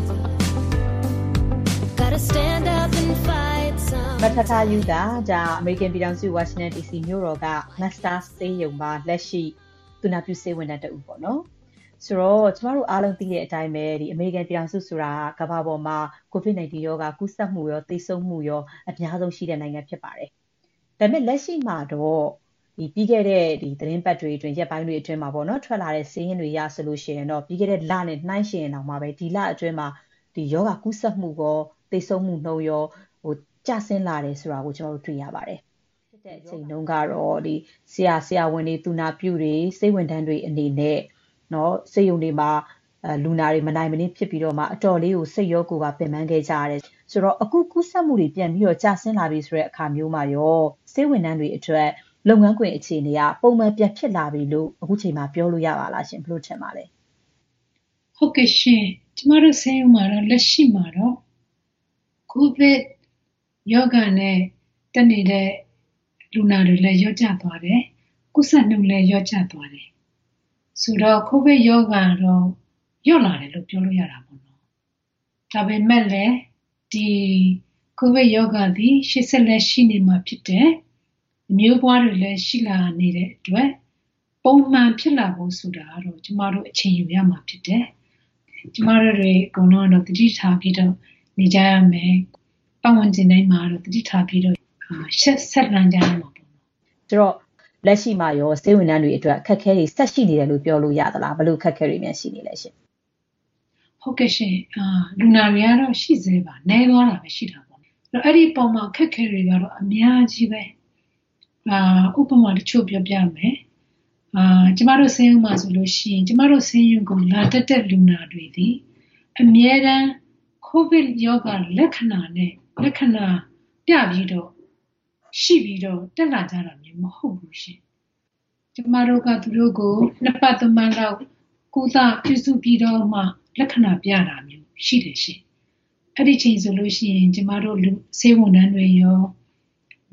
Gotta stand up and fight some. မထထားယူတာဒါအမေရိကန်ပြည်ထောင်စုဝါရှင်တန် DC မြို့တော်က Master ဆေးရုံမှာလက်ရှိသူနာပြုဆေးဝန်ထမ်းတဦးပေါ့နော်ဆိုတော့ကျမတို့အားလုံးသိတဲ့အတိုင်းပဲဒီအမေရိကန်ပြည်ထောင်စုဆိုတာကမ္ဘာပေါ်မှာ COVID-19 ရောဂါကူးစက်မှုရောသေဆုံးမှုရောအများဆုံးရှိတဲ့နိုင်ငံဖြစ်ပါတယ်။ဒါပေမဲ့လက်ရှိမှာတော့ဒီပြီးခဲ့တဲ့ဒီသတင်းပတ်တွေအတွင်းရက်ပိုင်းတွေအတွင်းမှာပေါ့နော်ထွက်လာတဲ့ဆေးရင်းတွေရဆိုလို့ရှိရင်တော့ပြီးခဲ့တဲ့လနဲ့နှိုင်းယှဉ်ရင်တော့မှပဲဒီလအတွင်းမှာဒီယောဂကူးစက်မှုရောသေဆုံးမှုနှုန်းရောကျဆင်းလာတယ်ဆိုတာကိုကျွန်တော်တို့တွေ့ရပါတယ်။ဖြစ်တဲ့အချိန်တုန်းကတော့ဒီဆရာဝန်တွေသူနာပြုတွေစိတ်ဝင်ထမ်းတွေအနေနဲ့နော်စိတ်ယုံတွေမှာလူနာတွေမနိုင်မနှင်းဖြစ်ပြီးတော့မှအတော်လေးကိုစိတ်ရောကိုယ်ပါပင်ပန်းခဲ့ကြရတယ်ဆိုတော့အခုကူးစက်မှုတွေပြန်ပြီးတော့ကျဆင်းလာပြီဆိုတဲ့အခါမျိုးမှာရောစိတ်ဝင်ထမ်းတွေအတွက်လုပ်ငန်းခွင်အခြေအနေကပုံမှန်ပြန်ဖြစ်လာပြီလို့အခုချိန်မှာပြောလို့ရပါလားရှင်ဘယ်လိုထင်ပါလဲဟုတ်ကဲ့ရှင်ကျမတို့ဆေးရုံမှာတော့လက်ရှိမှာတော့ကိုဗစ်ယောဂနဲ့တက်နေတဲ့လူနာတွေလည်းရောကျသွားတယ်ကုသနှုန်းလည်းရောကျသွားတယ်ဆိုတော့ကိုဗစ်ယောဂတော့ရော့လာတယ်လို့ပြောလို့ရတာပေါ့နော်ဒါပေမဲ့လည်းဒီကိုဗစ်ယောဂသည်ရှေ့ဆက်လက်ရှိနေမှာဖြစ်တယ်မျိုးပွားတွေလည်းရှိလာနေတဲ့အတွက်ပုံမှန်ဖြစ်လာဖို့ဆိုတာတော့ကျမတို့အချိန်ယူရမှာဖြစ်တယ်ကျမတို့တွေအကုန်လုံးတော့တတိထားပြီးတော့နေကြရမယ်ပတ်ဝန်းကျင်တိုင်းမှာတော့တတိထားပြီးတော့ဆက်လန်းကြရမှာပေါ့ဆိုတော့လက်ရှိမှာရောစေဝန်ထမ်းတွေအတွက်အခက်အခဲတွေဆက်ရှိနေတယ်လို့ပြောလို့ရသလားဘယ်လိုအခက်အခဲတွေများရှိနေလဲရှင်ဟုတ်ကဲ့ရှင်လူနာတွေကတော့ရှိသေးပါနည်းသွားတာပဲရှိတာပေါ့အဲ့ဒီပုံမှာအခက်အခဲတွေကတော့အများကြီးပဲဥပမာတချို့ပြောပြမယ်ကျမတို့ဆေးရုံမှာဆိုလို့ရှိရင်ကျမတို့ဆေးရုံကလာတက်တဲ့လူနာတွေဒီအမြဲတမ်းကိုဗစ်ရောဂါလက္ခဏာပြပြီးတော့ရှိပြီးတော့တက်လာကြတာမျိုးမဟုတ်ဘူးရှင်ကျမတို့ကသူတို့ကိုနှစ်ပတ်သုံးပတ်လောက်ကုသပြုစုပြီးတော့မှလက္ခဏာပြတာမျိုးရှိတယ်ရှင်အဲ့ဒီချိန်ဆိုလို့ရှိရင်ကျမတို့ဆေးဝန်ထမ်းတွေရော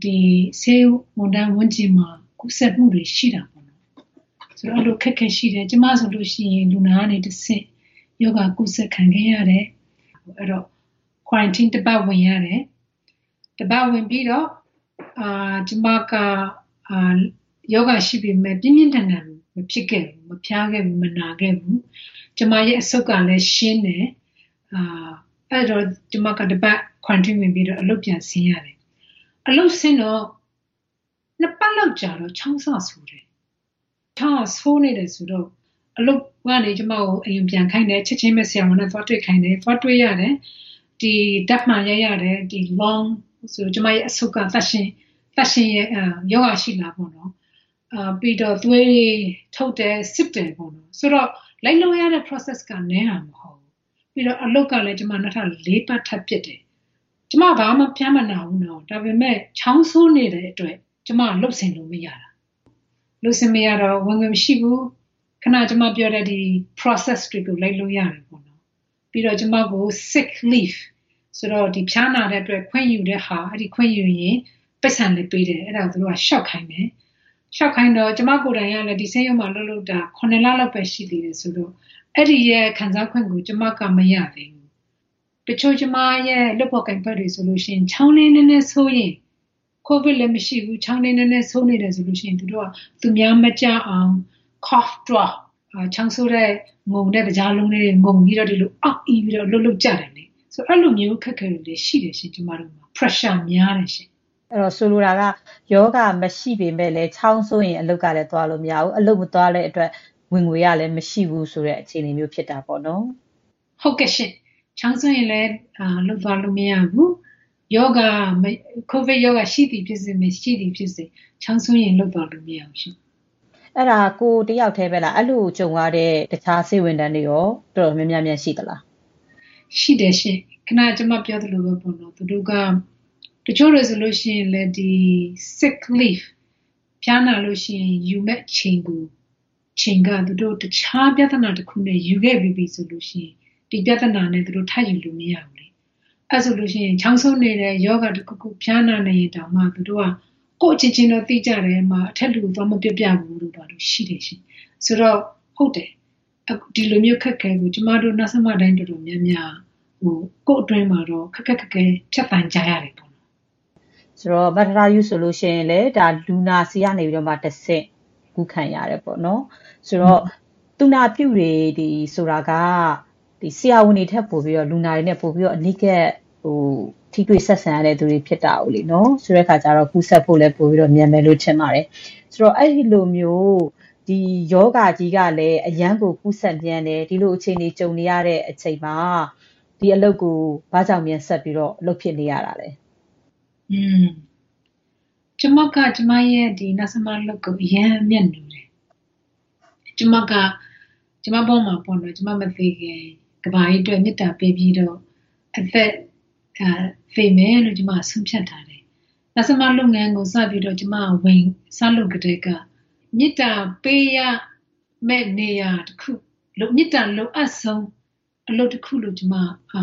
ဒီဆေးဝန်ထမ်းဝန်ကျင်မှာကူးစက်မှုတွေရှိတာပေါ့နော်ဆိုတော့အဲ့လိုခက်ခဲရှိတယ်ကျမဆိုလို့ရှိရင်လူနာကနေတစ်ဆင့်ယောဂကူးစက်ခံခဲ့ရတယ်အဲ့တော့ quarantine တစ်ပတ်ဝင်ရတယ်တစ်ပတ်ဝင်ပြီးတော့ကျမကယောဂရှိပြီမဲ့ပြင်းပြင်းထန်ထန်မဖြစ်ခဲ့ဘူးမဖျားခဲ့ဘူးမနာခဲ့ဘူးကျမရဲ့အဆုတ်ကလည်းရှင်းတယ်အဲ့တော့ကျမကတစ်ပတ် quarantine ဝင်ပြီးတော့အလုပ်ပြန်ဆင်းရတယ်အလုပ်ဆင်းတော့နှစ်ပတ်လောက်ကြာတော့ချောင်းဆဆိုတယ်ချောင်းဆိုးနေတယ်ဆိုတော့အလုပ်ကနေကျမကိုအိမ်ပြန်ခိုင်းတယ်ချက်ချင်းပဲဆရာဝန်နဲ့သွားတွေ့ခိုင်းတယ်သွားတွေ့ရတယ်ဒီဓာတ်မှန်ရရတယ်ဒီ long ဆိုကျမရဲ့အဆုတ်ကသတ်ရှင်ရဲ့ယောဂရှိလာပေါ့နော်ပြီးတော့သွေးထုတ်တယ်စစ်တယ်ပေါ့နော်ဆိုတော့လိုက်လို့ရတဲ့ process ကနည်းတာမဟုတ်ဘူးပြီးတော့အလုပ်ကလည်းကျမနောက်ထပ်၄ပတ်ထပ်ပြစ်တယ်ကျမဘာမှဖျားမနာဘူးနော်ဒါပေမဲ့ချောင်းဆိုးနေတဲ့အတွက်ကျမလှုပ်ဆင်လို့မရတာလှုပ်ဆင်မရတော့ဝင်ငွေမရှိဘူးခဏကျမပြောတဲ့ဒီ process တွေကိုလိုက်လို့ရတယ်ပေါ့နော်ပြီးတော့ကျမကို sick leave ဆိုတော့ဒီဖျားနာတဲ့အတွက်ခွင့်ယူတဲ့ဟာအဲ့ဒီခွင့်ယူရင်ပတ်စံလေးပေးတယ်အဲ့ဒါတို့က shock ခိုင်းတယ် shock ခိုင်းတော့ကျမကိုယ်တိုင်ကလည်းဒီဆေးရုံမှာလှုပ်တာ9လလောက်ပဲရှိသေးတယ်ဆိုတော့အဲ့ဒီရဲ့ခံစားခွင့်ကိုကျမကမရသေးဘူးတချို့ကျမရဲ့လုပ်ပေါ်ကိုင်ဖက်တွေဆိုလို့ရှိရင်ချောင်းလေးနည်းနည်းဆိုးရင် COVID လည်းမရှိဘူးချောင်းလေးနည်းနည်းဆိုးနေတယ်ဆိုလို့ရှိရင်သူတို့ကသူများမကြအောင် cough drop ချောင်းဆိုးတဲ့ငုံတဲ့ကြားလုံးလေးငုံပြီးတော့ဒီလိုအောက်အီးပြီးတော့လှုပ်ကြတယ်လေဆိုအဲ့လိုမျိုးခက်ခဲတွေရှိတယ်ရှင်ကျမတို့မှာ pressure များတယ်ရှင်အဲ့တော့ဆိုလိုတာကယောဂမရှိပေမဲ့လည်းချောင်းဆိုးရင်အလုပ်ကလည်းသွားလို့မရဘူးအလုပ်မသွားတဲ့အတွက်ဝင်ငွေရလည်းမရှိဘူးဆိုတဲ့အခြေအနေမျိုးဖြစ်တာပေါ့နော်ဟုတ်ကဲ့ရှင်ချောင်းဆိုးရင်လည်းလုပ်သွားလို့မရဘူးယောဂကိုဗစ်ယောဂရှိသည်ဖြစ်စေမရှိသည်ဖြစ်စေချောင်းဆိုးရင်လုပ်သွားလို့မရဘူးရှင်အဲ့ဒါကိုတယောက်တည်းပဲလားအဲ့လိုကြုံရတဲ့တခြားဆေးဝန်ထမ်းတွေရောတော်တော်များများရှိသလားရှိတယ်ရှင်ခဏကျမပြောသလိုပဲပေါ့နော်သူတို့ကတချို့တွေဆိုလို့ရှိရင်လည်းဒီ sick leave ဖျားနာလို့ရှိရင်ယူမဲ့ချိန်ကသူတို့တခြားပြဿနာတစ်ခုနဲ့ယူခဲ့ပြီးဆိုလို့ရှိရင်ဒီပြဿနာနဲ့သူတို့ထပ်ယူလို့မရဘူးလေအဲ့ဆိုလို့ရှိရင်ချောင်းဆိုးနေတဲ့ယောဂတစ်ခုဖျားနာနေရင်တောင်မှသူတို့ကကိုယ့်ချင်းချင်းတော့သိကြတယ်မှာအထက်လူသွားမပြပြဘူးလို့ပါလို့ရှိတယ်ရှင်ဆိုတော့ဟုတ်တယ်ဒီလိုမျိုးခက်ခဲကိုကျမတို့နောက်ဆက်မတိုင်းတော်တော်များများကိုယ့်အတွင်းမှာတော့ခက်ခဲဖြတ်ပန်းကြရတယ်ပေါ့နော်ဆိုတော့ဗတ္တရာယူဆိုလို့ရှိရင်လေဒါလူနာစီကနေပြီးတော့မှတစ်ဆင့်ကူးခံရတယ်ပေါ့နော်ဆိုတော့သူနာပြုတွေဒီဆိုတာကဒီဆရာဝန်တွေထက်ပိုပြီးတော့လူနာတွေနဲ့ပိုပြီးတော့အနိကထိတွေ့ဆက်ဆံရတဲ့သူတွေဖြစ်တာ ው လေနော်ဆိုတဲ့အခါကျတော့ကူးဆက်ဖို့လည်းပိုပြီးတော့မြန်မယ်လို့ထင်ပါတယ်ဆိုတော့အဲ့ဒီလိုမျိုးဒီယောဂကြီးကလည်းအရန်ကိုကူးဆက်မြန်တယ်ဒီလိုအခြေအနေကြုံနေရတဲ့အချိန်မှာဒီအလုပ်ကိုဘာကြောင့်မြန်ဆက်ပြီးတော့အလုပ်ဖြစ်နေရတာလဲကျမရဲ့ဒီနဆမလုပ်ကိုအရန်မြတ်နေတယ်ကျမပေါ်မှာပေါ့နော်ကျမမသိခင်ကဘာကြီးအတွက်မေတ္တာပေးပြီးတော့အသက်ဖေးမယ်လို့ကျမဆုံးဖြတ်ထားတယ်နဆမလုပ်ငန်းကိုစပြီးတော့ကျမဝင်စလုပ်ကြတဲ့ကမေတ္တာပေးရမဲ့နေရာတစ်ခုမေတ္တာလိုအပ်ဆုံးအလုပ်တစ်ခုလို့ကျမ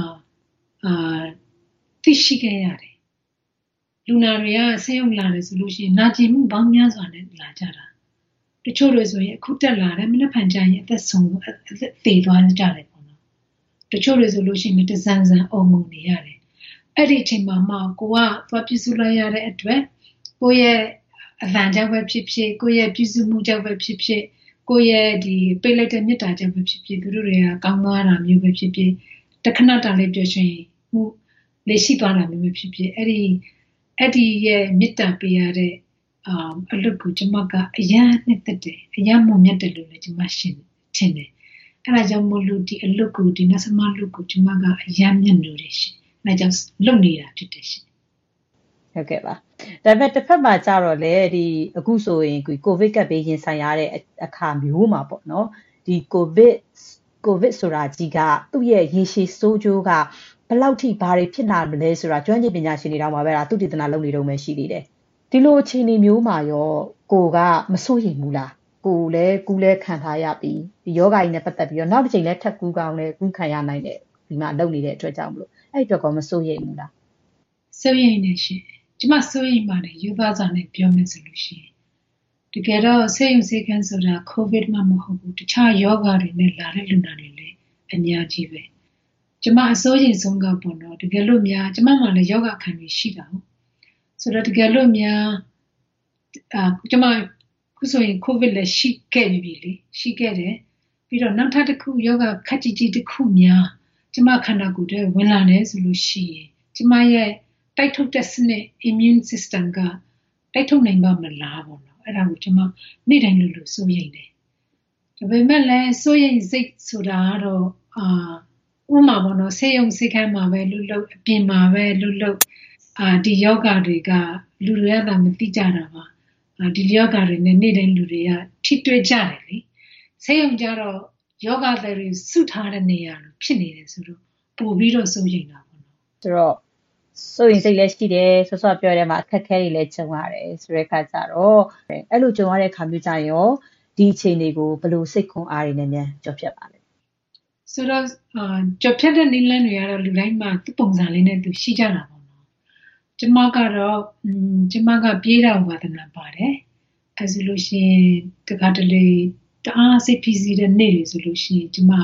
သိရှိခဲ့ရတယ်လူနာတွေကဆေးရုံလာတယ်ဆိုလို့ရှိရင်နာကျင်မှုပေါင်းများစွာနဲ့လာကြတာတချို့တွေဆိုရင်အခုတက်လာတယ်မနေ့ဖန်ကြရင်အသက်ဆုံးသေသွားကြတယ်ပေါ့နော်တချို့တွေဆိုလို့ရှိရင်တစမ်းအုံငုံနေရတယ်အဲ့ဒီအချိန်မှာမှကိုကသွားပြစုလိုက်ရတဲ့အတွက်ကိုရဲ့အဗန်ကြောင့်ပဲဖြစ်ဖြစ်ကိုရဲ့ပြစုမှုကြောင့်ပဲဖြစ်ဖြစ်ကိုရဲ့ဒီပိတ်လိုက်တဲ့မြတ်တာကြောင့်ပဲဖြစ်ဖြစ်သူတို့တွေကကောင်းသွားတာမျိုးပဲဖြစ်ဖြစ်တခဏတာလေးပြောချင်မှုလေးရှိသွားတာမျိုးပဲဖြစ်ဖြစ်အဲ့ဒီရဲ့မြတ်တာပေးရတဲ့အလုပ်ကိုကျမကအရန်နဲ့တက်တယ်အရန်မုံမြတ်တယ်လို့လည်းကျမရှင်းထင်တယ်အဲ့ဒါကြောင့်မို့လို့ဒီအလုပ်ကိုဒီနဆမလုပ်ကိုကျမကအရန်မြတ်နေတယ်ရှင်အဲ့ဒါကြောင့်လုပ်နေတာဖြစ်တယ်ရှင်ဟုတ်ကဲ့ပါဒါပေမဲ့တစ်ဖက်မှာကြတော့လေဒီအခုဆိုရင်ကိုဗစ်ကပ်ဘေးရင်ဆိုင်ရတဲ့အခါမျိုးမှာပေါ့နော်ဒီကိုဗစ်ဆိုတာကြီးကသူ့ရဲ့ရေရှည်ဆိုးကျိုးကဘယ်လောက်ထိဘာတွေဖြစ်လာမလဲဆိုတာကျွမ်းကျင်ပညာရှင်တွေတောင်မှပဲဒါသူတည်တနာလုပ်နေတော့မှရှိသေးတယ်ဒီလိုအခြေအနေမျိုးမှာရောကိုကမစိုးရိမ်ဘူးလားကိုလည်းကူးလဲခံထားရပြီးဒီယောဂကြီးနဲ့ပတ်သက်ပြီးတော့နောက်တစ်ချိန်လဲထပ်ကူးကောင်းလဲကူးခံရနိုင်တယ်ဒီမှာလုပ်နေတဲ့အတွက်ကြောင့်မလို့အဲ့အတွက်ကောမစိုးရိမ်ဘူးလားစိုးရိမ်နေရှင်ကျမစိုးရိမ်ပါတယ်ယူသားစာနဲ့ပြောမယ်ဆိုလို့ရှိရင်တကယ်တော့ဆေးရုံဆေးခန်းဆိုတာ COVID မှမဟုတ်ဘူးတခြားယောဂတွေနဲ့လာတဲ့လူနာတွေလည်းအများကြီးပဲကျမအစိုးရိမ်ဆုံးကပေါ့နော်တကယ်လို့များကျမမှလည်းယောဂခံပြီးရှိတာဟုတ်ဆိုတော့တကယ်လို့များကျမခုဆိုရင် COVID လည်းရှိခဲ့ပြီလေရှိခဲ့တယ်ပြီးတော့နောက်ထပ်တစ်ခုယောဂခက်ကြီးတစ်ခုများကျမခန္ဓာကိုယ်ထဲဝင်လာတယ်ဆိုလို့ရှိရင်ကျမရဲ့တိုက်ထုတ်တဲ့စနစ် immune system ကတိုက်ထုတ်နိုင်ပါမလားပေါ့နော်အဲ့ဒါကိုကျမနေ့တိုင်းလို့စိုးရိမ်တယ်ဒါပေမဲ့လည်းစိုးရိမ်စိတ်ဆိုတာတော့ဥမာပေါ့နော်ဆေးရုံဆေးခန်းမှာပဲလူအပြင်မှာပဲလူဒီယောဂတွေကလူတွေကသာမသိကြတာပါဒီယောဂတွေနဲ့နေ့တိုင်းလူတွေကထိတွေ့ကြတယ်လေဆေးရုံကြတော့ယောဂတွေစုထားတဲ့နေရာလိုဖြစ်နေတယ်ဆိုတော့ပို့ပြီးတော့စိုးရိမ်တာပေါ့နော်ဆိုတော့စိုးရိမ်စိတ်လည်းရှိတယ်ဆော့ပြောတဲ့မှာအခက်အခဲတွေလည်းကြုံရတယ်ဆိုတဲ့အခါကျတော့အဲ့လိုကြုံရတဲ့အခါမျိုးကြရောဒီအခြေအနေကိုဘယ်လိုစိတ်ခွန်အားတွေနဲ့မြန်ကြော်ဖြတ်ပါလဲဆိုတော့ကြော်ဖြတ်တဲ့နည်းလမ်းတွေကတော့လူတိုင်းမှာသူ့ပုံစံလေးနဲ့သူရှိကြတာပေါ့နော်ကျမကတော့ကျမကပြေးတာဝါသနာပါတယ်အဲဆိုလို့ရှိရင်တခါတလေတအားစိတ်ဖိစီးတဲ့နေ့တွေဆိုလို့ရှိရင်ကျမ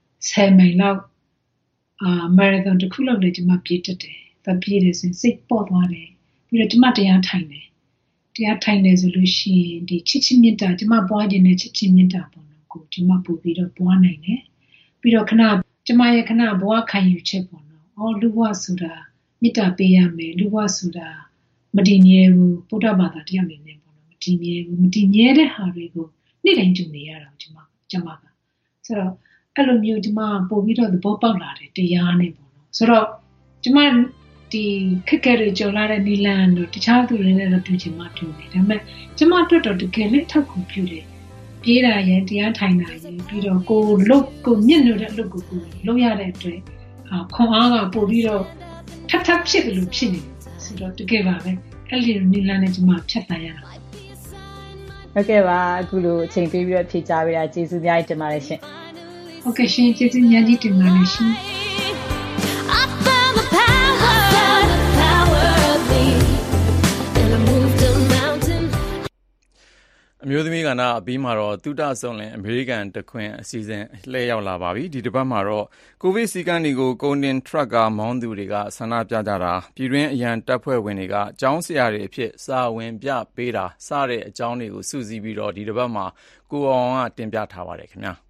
10မိုင်လောက်မာရသန်တစ်ခုလောက်လည်းကျမပြေးတတ်တယ်။ဒါပြေးတယ်ဆိုရင်စိတ်ပေါ့သွားတယ်။ပြီးတော့ကျမတရားထိုင်တယ်။တရားထိုင်တယ်ဆိုလို့ရှိရင်ဒီချစ်ချင်းမြတ်တာကျမပွားခြင်းနဲ့ချစ်ချင်းမြတ်တာပေါ့နော်ကိုကျမပို့ပြီးတော့ပွားနိုင်တယ်။ပြီးတော့ကျမရဲ့ခဏဘဝခံယူချက်ပေါ့နော်။အော်လူဘဝဆိုတာမြတ်တာပေးရမယ်။လူဘဝဆိုတာမတည်မြဲဘူး။ဗုဒ္ဓဘာသာတရားနေနဲ့ပေါ့နော်။မတည်မြဲဘူး။မတည်မြဲတဲ့ဟာတွေကိုနေ့တိုင်းကြုံနေရတာကျမကဆိုတော့အဲ့လိုမျိုးကျမပို့ပြီးတော့သဘောပေါက်လာတယ်တရားနဲ့ပေါ့နော်ဆိုတော့ကျမဒီခက်ခဲတွေကြုံလာတဲ့နီလန်တို့တခြားသူတွေနဲ့တော့တူချင်မှတူတယ်ဒါပေမဲ့ကျမအတွက်တော့တကယ်လေးထောက်ကူပြုတယ်ပြေးတာရင်တရားထိုင်တာရင်ပြီးတော့ကိုညစ်နေတဲ့လုပ်ကိုလုပ်ရတဲ့အတွက်ခွန်အားကပို့ပြီးတော့ထပ်ဖြစ်တယ်လို့ဖြစ်နေတယ်ဆိုတော့တကယ်ပါပဲအဲ့ဒီနီလန်နဲ့ကျမဖြတ်တန်းရတာဟုတ်ကဲ့ပါအခုလိုအချိန်ပေးပြီးတော့ဖြေကြားပေးတာကျေးဇူးများတင်ပါတယ်ရှင်ဟုတ်ကဲ့ရှင်ကျေးဇူးများကြီးတင်ပါတယ်ရှင်အမျိုးသမီးကဏ္ဍအပြီးမှာတော့သုတဆုံးလင်အမေရိကန်တခွင်အစီအစဉ်လှည့်ရောက်လာပါပြီဒီတစ်ပတ်မှာတော့ကိုဗစ်စည်းကမ်းတွေကိုကုန်တင်ထရပ်ကားမောင်းသူတွေကဆန္ဒပြကြတာပြည်တွင်းအရန်တပ်ဖွဲ့ဝင်တွေကကျောင်းဆရာတွေအဖြစ်စာဝင်ပြပေးတာစတဲ့အကြောင်းတွေကိုစုစည်းပြီးတော့ဒီတစ်ပတ်မှာကိုအောင်ကတင်ပြထားပါတယ်ခင်ဗျာ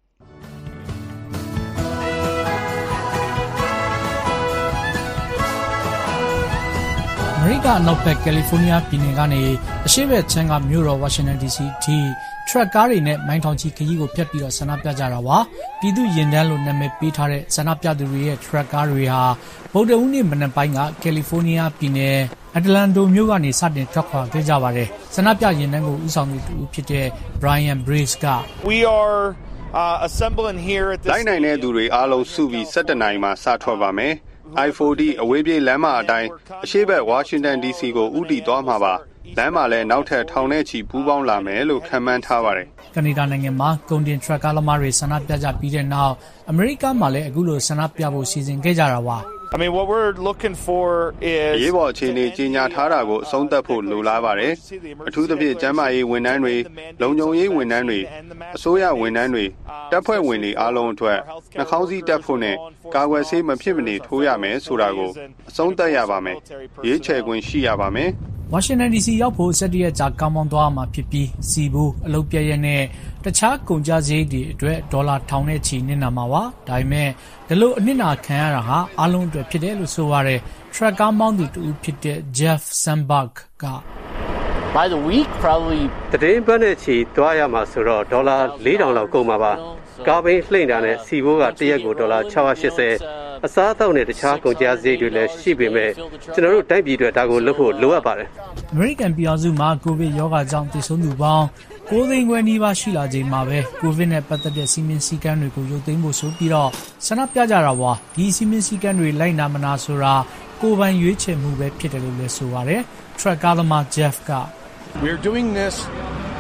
အမေရိကန်နောက်ဘက်ကယ်လီဖိုးနီးယားပြည်နယ်ကနေအရှေ့ဘက်ခြမ်းကမြို့တော်ဝါရှင်တန် DC ထိထရက်ကားတွေနဲ့မိုင်းထောင်ချီခရီးကိုဖျက်ပြီးတော့ဆန္ဒပြကြတာပါပြည်သူရင်တန်းလို့နာမည်ပေးထားတဲ့ဆန္ဒပြသူတွေရဲ့ထရက်ကားတွေဟာဗုဒ္ဓဦးနေ့မနက်ပိုင်းကကယ်လီဖိုးနီးယားပြည်နယ်အတလန်တိုမြို့ကနေစတင်ထွက်ခွာခဲ့ကြပါတယ်ဆန္ဒပြရင်တန်းကိုဦးဆောင်သူတူဖြစ်တဲ့ Brian Brace က We are assembling here at this လိုက်နိုင်တဲ့သူတွေအားလုံးစုပြီး17နာရီမှာစထွက်ပါမယ်I-40 အဝေးပြေးလမ်းမအတိုင်းအရှေ့ဘက်ဝါရှင်တန် DC ကိုဦးတည်သွားမှာပါလမ်းမှာလည်းနောက်ထပ်ထောင်နဲ့ချီပူးပေါင်းလာမယ်လို့ခန့်မှန်းထားပါတယ်ကနေဒါနိုင်ငံမှာကုန်တင်ထရက်ကားသမားတွေဆန္ဒပြကြပြီးတဲ့နောက်အမေရိကန်မှာလည်းအခုလိုဆန္ဒပြဖို့စီစဉ်ခဲ့ကြတာပါ I mean what we're looking for is ရေပေါ်အခြေအနေကြီးညာထားတာကိုအဆုံးသတ်ဖို့လိုလားပါတယ်အထူးသဖြင့်ကျန်းမာရေးဝန်ထမ်းတွေလုံခြုံရေးဝန်ထမ်းတွေအစိုးရဝန်ထမ်းတွေတပ်ဖွဲ့ဝင်တွေအားလုံးအတွက်နှာခေါင်းစည်းတပ်ဖို့နဲ့ကာကွယ်ဆေးမဖြစ်မနေထိုးရမယ်ဆိုတာကိုအဆုံးသတ်ရပါမယ်ရွေးချယ်ခွင့်ရှိရပါမယ်ဝါရှင်တန် DC ရောက်ဖို့17ရက်ကြာကောင်းမောင်းသွားမှာဖြစ်ပြီးစီဘူးအလုပ်ပြည့်ရက်နဲ့တခြားကုန်ကျစရိတ်တွေအတွက်ဒေါ်လာထောင်နဲ့ချီနစ်နာမှာပါဒါပေမဲ့ဒီလိုအနစ်နာခံရတာဟာအားလုံးအတွက်ဖြစ်တယ်လို့ဆိုပါတယ်ထရက်ကားမောင်းသူတူဖြစ်တဲ့ Jeff Sandberg က By the week probably တည်င်းပတ်နဲ့ချီသွားရမှာဆိုတော့ဒေါ်လာ4000လောက်ကုန်မှာပါကားဘိန်းလှိမ့်တာနဲ့စီဘိုးကတရက်ကိုဒေါ်လာ680အစားအသောက်နဲ့တခြားကုန်ကျစရိတ်တွေလည်းရှိပေမဲ့ကျွန်တော်တို့တိုင်းပြည်အတွက်ဒါကိုလုပ်ဖို့လိုအပ်ပါတယ်အမေရိကန်ပြည်အောင်စုမှာကိုဗစ်ရောဂါကြောင့်သေဆုံးသူပေါင်း9သိန်းခွဲနီးပါးရှိလာချိန်မှာပဲကိုဗစ်နဲ့ပတ်သက်တဲ့စီမင်းစည်းကမ်းတွေကိုရုပ်သိမ်းဖို့ဆိုပြီးတော့ဆန္ဒပြကြတာပါဒီစီမင်းစည်းကမ်းတွေလိုက်နာမနာဆိုတာကိုယ်ပိုင်ရွေးချယ်မှုပဲဖြစ်တယ်လို့လည်းဆိုပါတယ်ထရက်ကားသမား Jeff က We're doing this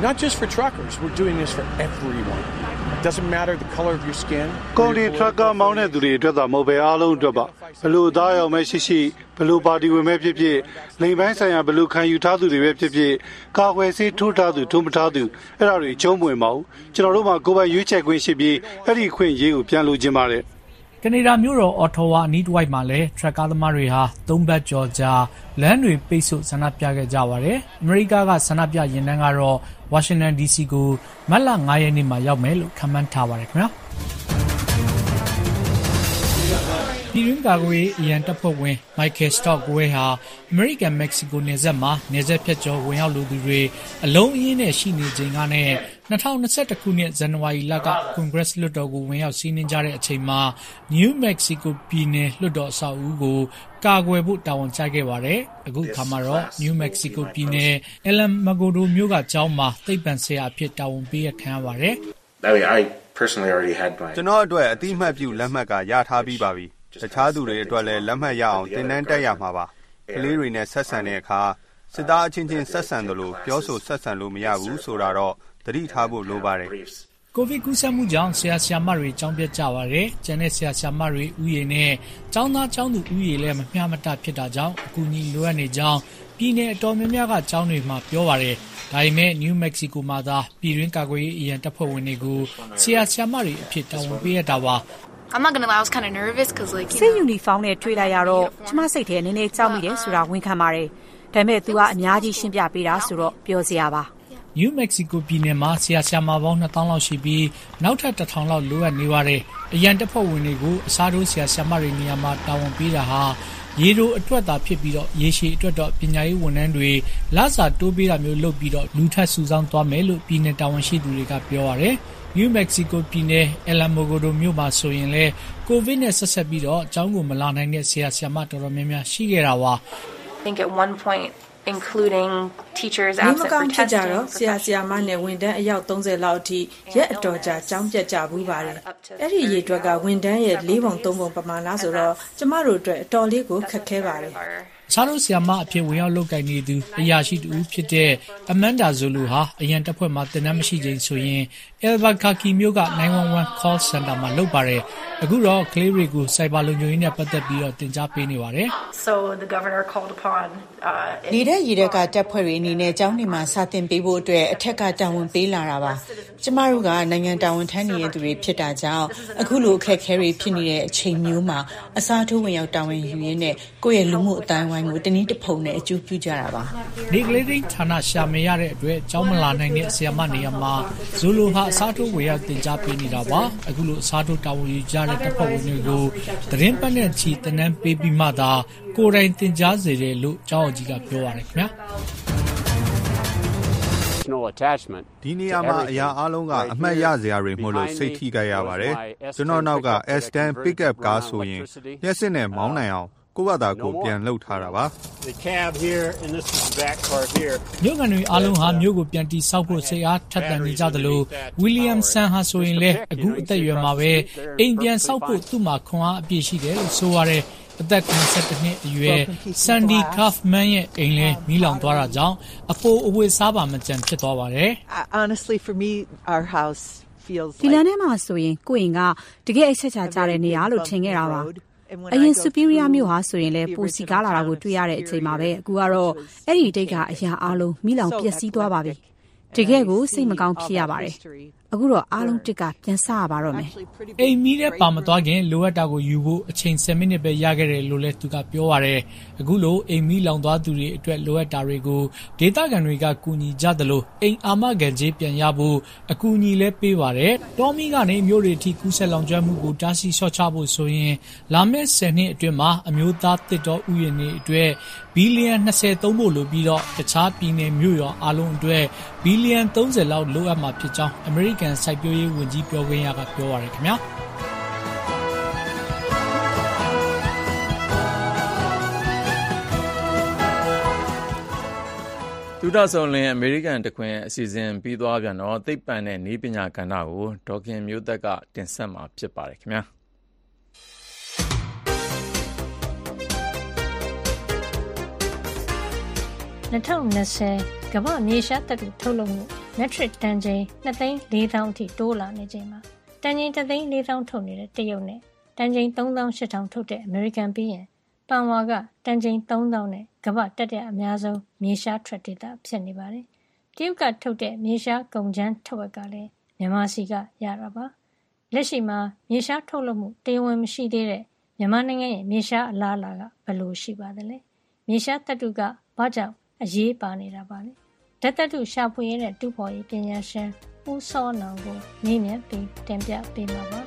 not just for truckers. We're doing this for everyone. It doesn't matter the color of your skin. ကုန်တင်ထရပ်ကားမောင်းတဲ့သူတွေအတွက်သာမဟုတ်ပဲအားလုံးအတွက်ပါဘလို့သားရောက်မဲ့ရှိဘလို့ပါတီဝင်မဲ့ဖြစ်ဖြစ်လိမ်ပိုင်းဆိုင်ရာဘလို့ခံယူထားသူတွေပဲဖြစ်ဖြစ်ကာကွယ်ဆေးထိုးထားသူထိုးမထားသူအဲ့ဒါတွေအကျုံးမဝင်ပါဘူးကျွန်တော်တို့မှာကိုယ်ပိုင်ရွေးချယ်ခွင့်ရှိပြီးအဲ့ဒီခွင့်ရေးကိုပြန်လိုချင်ပါတယ်ကနေဒါမြို့တော်အော်တိုဝါအနီးတစ်ဝိုက်မှာလည်းထရက်ကားသမားတွေဟာ၃ဘတ်ကျော်ကြာလမ်းတွေပိတ်ဆို့ဆန္ဒပြခဲ့ကြပါတယ်။အမေရိကကဆန္ဒပြရင်တန်းကတော့ဝါရှင်တန် DC ကိုမတ်လ9 ရက်နေ့မှာရောက်မယ်လို့ခန့်မှန်းထားပါတယ်ခင်ဗျာ။ပြည်တွင်းကာကွယ်ရေးအရန်တပ်ဖွဲ့ဝင် Michael Stockwell ဟာ American Mexico နယ်စပ်မှာနယ်စပ်ဖြတ်ကျော်ဝင်ရောက်လူသူတွေအလုံးအင်းနဲ့ရှိနေချိန်ကနဲ့2021ခုနှစ်ဇန်နဝါရီလက Congress လွှတ်တော်ကိုဝင်ရောက်စီးနင်းကြတဲ့အချိန်မှာ New Mexico ပြည်နယ်လွှတ်တော်အဆောက်အဦကိုကာကွယ်ဖို့တာဝန်ကျခဲ့ပါတယ်။အခုအခါမှာတော့ New Mexico ပြည်နယ် Alamogordo မြို့ကကျောင်းမှာသိပ္ပံဆရာအဖြစ်တာဝန်ပေးခံရပါတယ်။ I personally already had my ကျွန်တော်အတွက်အတိအမှတ်ပြုလက်မှတ်ကရထားပြီးပါပြီ။တခြားသူတွေအတွက်လည်းလက်မှတ်ရအောင်သင်တန်းတက်ရမှာပါ။ကလေးတွေနဲ့ဆက်ဆံတဲ့အခါစစ်သားအချင်းချင်းဆက်ဆံတယ်လို့ပြောဆိုဆက်ဆံလို့မရဘူးဆိုတာတော့သတိထားဖို့လိုပါတယ်။ကိုဗစ်ကူးစက်မှုကြောင့်ဆရာဆရာမတွေကျောင်းပြတ်ကြပါတယ်။ကျန်တဲ့ဆရာဆရာမတွေဥယျာဉ်နဲ့ကျောင်းသားကျောင်းသူဥယျာဉ်လည်းမမျှမတဖြစ်တာကြောင့်အကူအညီလိုအပ်နေကြောင်းပြည်내အတော်များများကကျောင်းတွေမှာပြောပါတယ်။ဒါပေမဲ့ New Mexico မှာသာပြည်တွင်းကာကွယ်ရေးအရန်တပ်ဖွဲ့ဝင်တွေကိုဆရာဆရာမတွေအဖြစ်တာဝန်ပေးရတာပါ I'm not going to lie, I was kind of nervous cuz like you know ယူနီဖောင်းနဲ့တွေ့လိုက်ရတော့ကျမစိတ်ထဲနည်းနည်းကြောက်မိတယ်ဆိုတာဝန်ခံပါတယ်ဒါပေမဲ့ तू ကအများကြီးရှင်းပြပေးတာဆိုတော့ပြောစရာပါ New Mexico ပြည်နယ်မှာဆရာဆရာမပေါင်း2000လောက်ရှိပြီးနောက်ထပ်1000လောက်လိုအပ်နေပါတယ်အရန်တပ်ဖွဲ့ဝင်တွေကိုအစားထိုးဆရာဆရာမတွေနေရာမှာတာဝန်ပေးတာဟာရေတိုအတွက်သာဖြစ်ပြီးတော့ရေရှည်အတွက်တော့ပညာရေးဝန်ထမ်းတွေလစာတိုးပေးတာမျိုးလုပ်ပြီးတော့လူထပ်စုဆောင်းသွားမယ်လို့ပြည်နယ်တာဝန်ရှိသူတွေကပြောရတယ်New Mexico ပြည်နယ် Alamogordo မြို့မှာဆိုရင်လည်းကိုဗစ်နဲ့ဆက်ဆက်ပြီးတော့အကြောင်းကိုမလာနိုင်တဲ့ဆရာဆရာမတော်တော်များများရှိခဲ့တာပါ I think at one point including teachers absent for testing ကြတော့ဆရာဆရာမနဲ့ဝန်ထမ်းအယောက်30လောက်အထိရက်အတော်ကြာကျောင်းပြတ်ကြဘူးပါတယ်အဲ့ဒီရေအတွက်ကဝန်ထမ်းရဲ့4ပုံ3ပုံပမာဏဆိုတော့ကျမတို့အတွက်အတော်လေးကိုခက်ခဲပါတယ်စားလို့ဆရာမအဖြစ်ဝင်ရောက်လုပ်ကိုင်နေသူအရာရှိတူဖြစ်တဲ့ Amanda Zulu ဟာအရန်တပ်ဖွဲ့မှာတင်နန်းမရှိချိန်ဆိုရင် Albuquerque မြို့က911 call center မှာလုပ်ပါတယ်အခုတော့ကလေးတွေကိုစိုက်ဘာလုံခြုံရေးနဲ့ပတ်သက်ပြီးတော့တင် जा ပေးနေပါတယ် So the governor called upon နေတဲ့ရည်တဲ့ကတပ်ဖွဲ့တွေအနေနဲ့ကျောင်းတွေမှာစာသင်ပေးဖို့အတွက်အထက်ကတာဝန်ပေးလာတာပါကျမတို့ကနိုင်ငံတာဝန်ထမ်းနေတဲ့သူတွေဖြစ်တာကြောင့်အခုလိုအခက်အခဲတွေဖြစ်နေတဲ့အချိန်မျိုးမှာအစားထိုးဝင်ရောက်တာဝန်ယူရင်းနဲ့ကိုယ့်ရဲ့လူမှုအတိုင်းဝိုင်းကိုတနည်းတစ်ဖုံနဲ့အကျိုးပြုကြတာပါနေကလေးတိုင်းဌာနရှာမရတဲ့အတွက်ကျောင်းမလာနိုင်တဲ့ဆရာမနေရာမှာဇိုလိုဟာအစားထိုးဝင်ရောက်တင် जा ပေးနေတာပါအခုလိုအစားထိုးတာဝန်ယူကြတဲ့တပ်ဖွဲ့ဝင်တွေကိုသတင်းပတ်နဲ့ချီတင်နန်းပေးပြီးမှသာကိုယ်တိုင်တင် जा စေတယ်လို့ကျောင်းအကြီးကပြောပါတယ်ခင်ဗျာဒီနေရာမှာအရာအလုံးကအမှတ်ရစရာတွေမို့လို့စိတ်ထိကြရပါတယ်ကျွန်တော်နောက်က S10 pickup ကားဆိုရင်လျှက်စစ်နဲ့မောင်းနိုင်အောင်ကိုယ့်ဘာသာကိုပြန်လှုပ်ထားတာပါ The cab here and this is the back part here မြို့ကန်တွေအားလုံးဟာမြို့ကိုပြန်တီဆောက်ဖို့စိတ်အားထက်သန်နေကြသလို William San ဟာဆိုရင်လည်းအခုအသက်အရွယ်မှာပဲအိမ်ပြန်ဆောက်ဖို့သူ့မှာခွန်အားအပြည့်ရှိတယ်လို့ဆိုရတယ်အသက်52နှစ်အရွယ် Sandy Kaufman ရဲ့အိမ်လည်းမီးလောင်သွားတာကြောင့်အပိုအဝတ်စားပါမကြံဖြစ်သွားပါတယ် Honestly for me our house feels like ဒီလမ်းထဲမှာဆိုရင်ကိုယ့်အိမ်ကတကယ်အချက်ချကြတဲ့နေရာလို့ထင်ခဲ့တာပါအရင် Superior မြို့ဟာဆိုရင်လည်းပိုစီကားလာတာကိုတွေ့ရတဲ့အချိန်မှာပဲအခုကတော့အဲ့ဒီတိတ်ကအရာအလုံးမိလောင်ပျက်စီးသွားပါပြီတကယ်ကိုစိတ်မကောင်းဖြစ်ရပါတယ်အခုတော့အားလုံးတစ်ကပြန်စရပါတော့မယ်အိမ်မီးတဲ့ပါမသွားခင်လိုအပ်တာကိုယူဖို့အချိန်10မိနစ်ပဲရခဲ့တယ်လို့လည်းသူကပြောပါတယ်အခုလိုအိမ်မီးလောင်သွားသူတွေအတွက်လိုအပ်တာတွေကိုဒေသခံတွေကကူညီကြသလိုအိမ်အာမခံကြေးပြန်ရဖို့အကူအညီလည်းပေးပါတယ်တော်မီကနေမျိုးတွေထိကူးဆက်လောင်ကျွမ်းမှုကိုတားဆီးလျှော့ချဖို့ဆိုရင်လာမယ့်10နှစ်အတွင်းမှာအမျိုးသားတစ်တော်ဥယျာဉ်တွေအတွက်ဘီလီယံ20သုံးဖို့လိုပြီးတော့တခြားပြည်နယ်မြို့ရောအားလုံးအတွက်ဘီလီယံ30လောက်လိုအပ်မှာဖြစ်ကြောင်း American စိုက်ပျိုးရေးဝန်ကြီးပြောခွင့်ရကပြောပါရခင်ဗျာသုဒဆောင်လင်အမေရိကန်တခွင်အစီအစဉ်ပြီးသွားပြန်တော့သိပ္ပံနဲ့နည်းပညာကဏ္ဍကိုဒေါခင်မျိုးသက်ကတင်ဆက်မှာဖြစ်ပါတယ်ခင်ဗျာ 2020 ကမ္ဘာမြေရှားသတ္တုထုတ်လုပ်မှုမက်ထရစ်တန်ချိန် 2,400,000 အထိတိုးလာနေချိန်မှာတန်ချိန် 1,400,000 ထုတ်နေတဲ့တရုတ်နဲ့တန်ချိန် 38,000 ထုတ်တဲ့အမေရိကန်ပြီးရင်ပန်ဝါကတန်ချိန် 3,000 နဲ့ကမ္ဘာတတိယအများဆုံးမြေရှားထွက်ဒေသဖြစ်နေပါတယ်။တရုတ်ကထုတ်တဲ့မြေရှားကုန်ကြမ်းထက်ဝက်ကလည်းမြန်မာစီကရတာပါ။လက်ရှိမှာမြေရှားထုတ်လုပ်မှုတရားဝင်မရှိသေးတဲ့မြန်မာနိုင်ငံရဲ့မြေရှားအလားအလာကဘယ်လိုရှိပါသလဲ။မြေရှားသတ္တုကဘာကြောင့်အရေးပါနေတာပါလဲ။ဓာတ်သတ္တုရှာဖွေရေးနဲ့တူဖော်ရေးပညာရှင်ဦးစောနောင်ကိုမေးမြန်းပြီးတင်ပြပေးမှာပါ။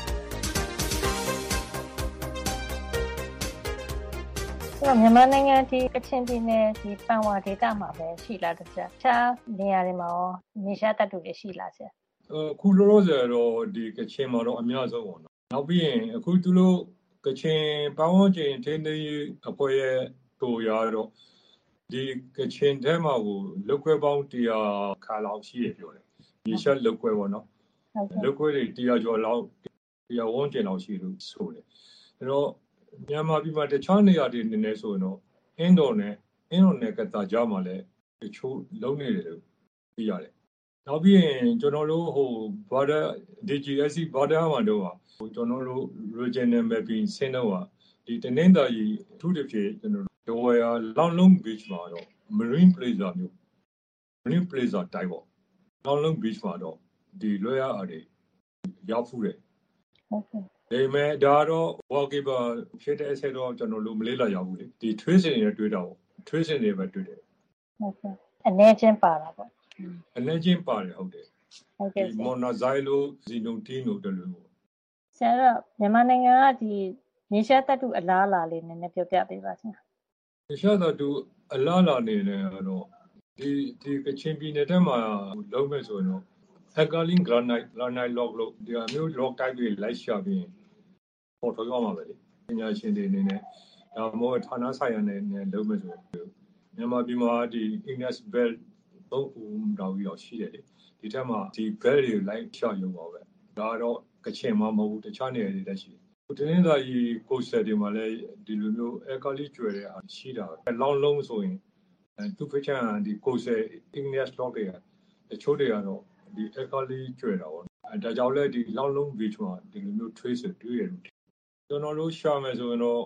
မြန်မာနိုင်ငံဒီကချင်ပြည်နယ်ဒီပန်ဝါဒေသမှာပဲရှိလာတဲ့ဆရာ။တခြားနေရာတွေမှာရောမြေရှားသတ္တုတွေရှိလားဆရာ။အခုလောလောဆယ်တော့ဒီကချင်မှာတော့အများဆုံးပေါ့နော်။နောက်ပြီးရင်အခုသူတို့ကချင်ပတ်ဝန်းကျင်ထိန်းသိမ်းရေးအဖွဲ့ရဲ့တိုရတော့ဒီကချင်ထဲမှာကိုလုတ်ခွဲပေါင်း100ခါလောက်ရှိရပြောတယ်။မြေရှားလုတ်ခွဲပေါ့နော်။လုတ်ခွဲတွေ100ကျော်လောက်100ဝန်းကျင်လောက်ရှိလို့ဆိုတယ်။အဲတော့မြန်မာပြည်မှာတခြားနေရာတွေနေနေဆိုရင်တော့အင်ဒိုနဲ့ကတာကြားမှာလည်းတချို့လုံးနေတယ်လို့သိရတယ်။နောက်ပြီးရင်ကျွန်တော်တို့ဘာသာ DGSC ဘာသာမှာတော့ကျွန်တော်တို့ regional mapping ဆင်းတော့ဒီတနင်္သာရီအထူးသဖြင့်ကျွန်တော်တို့ လောင်းလုံး beach မှာတော့ marine plaza မျိုး marine plaza တိုင်းပေါ့လောင်းလုံး beach မှာတော့ဒီလွှဲရအားတွေရောက်ဖူးတယ်ဟုတ်ကဲ့ဒါပေမဲ့ဒါတော့ walkable ဖြစ်တဲ့အဆက်တော့ကျွန်တော်တို့မလေးလာရောက်ဘူးလေဒီ tracing တွေတွေ့တာပေါ့ tracing တွေပဲတွေ့တယ်ဟုတ်ကဲ့အနေချင်းပါတာပေါ့အနေချင်းပါတယ်ဟုတ်တယ်ဟုတ်ကဲ့ monoxide ဇီနိုတင်းတို့တလို့ပေါ့ဆရာတော့မြန်မာနိုင်ငံကဒီမြေရှားသတ္တုအလားအလာလေးနည်းနည်းပြောပြပေးပါဆရာမြေရှားသတ္တုအလားအလာနေတယ်တော့ဒီကချင်ပြည်နယ်ထဲမှာလုံးမဲ့ဆိုရင်တော့alkaline granite rock လို့ဒီအမျိုး rock type တွေလိုက်ရှာပြီးပေါ်ထုတ်ရမှာပဲလေပညာရှင်တွေအနေနဲ့ဒါမှမဟုတ်ဌာနဆိုင်ရာနဲ့လုံးမဲ့ဆိုမြန်မာပြည်မှာဒီ Igneous Belt 3ခုတောင်ပြီးတော့ရှိတယ်လေဒီထက်မှာဒီ belt တွေလိုက်ရှာရုံပါပဲဒါတော့ကချင်မှာမဟုတ်ဘူးတခြားနေရာတွေလည်းရှိတယ်တနင်္သာရီကိုစက်တွေမှာလည်းဒီလိုမျိုး alkaline ကျွဲတဲ့အားရှိတာလောင်းလုံးဆိုရင်သူ့ဖချန်ဒီကိုစက် Igneous rock တွေကတချို့တွေကတော့ဒီ alkaline ကျွဲတာပေါ့ဒါကြောင့်လည်းဒီလောင်းလုံး beach မှာဒီလိုမျိုး trace တွေ့ရတယ်ကျွန်တော်တို့ရှာမယ်ဆိုရင်တော့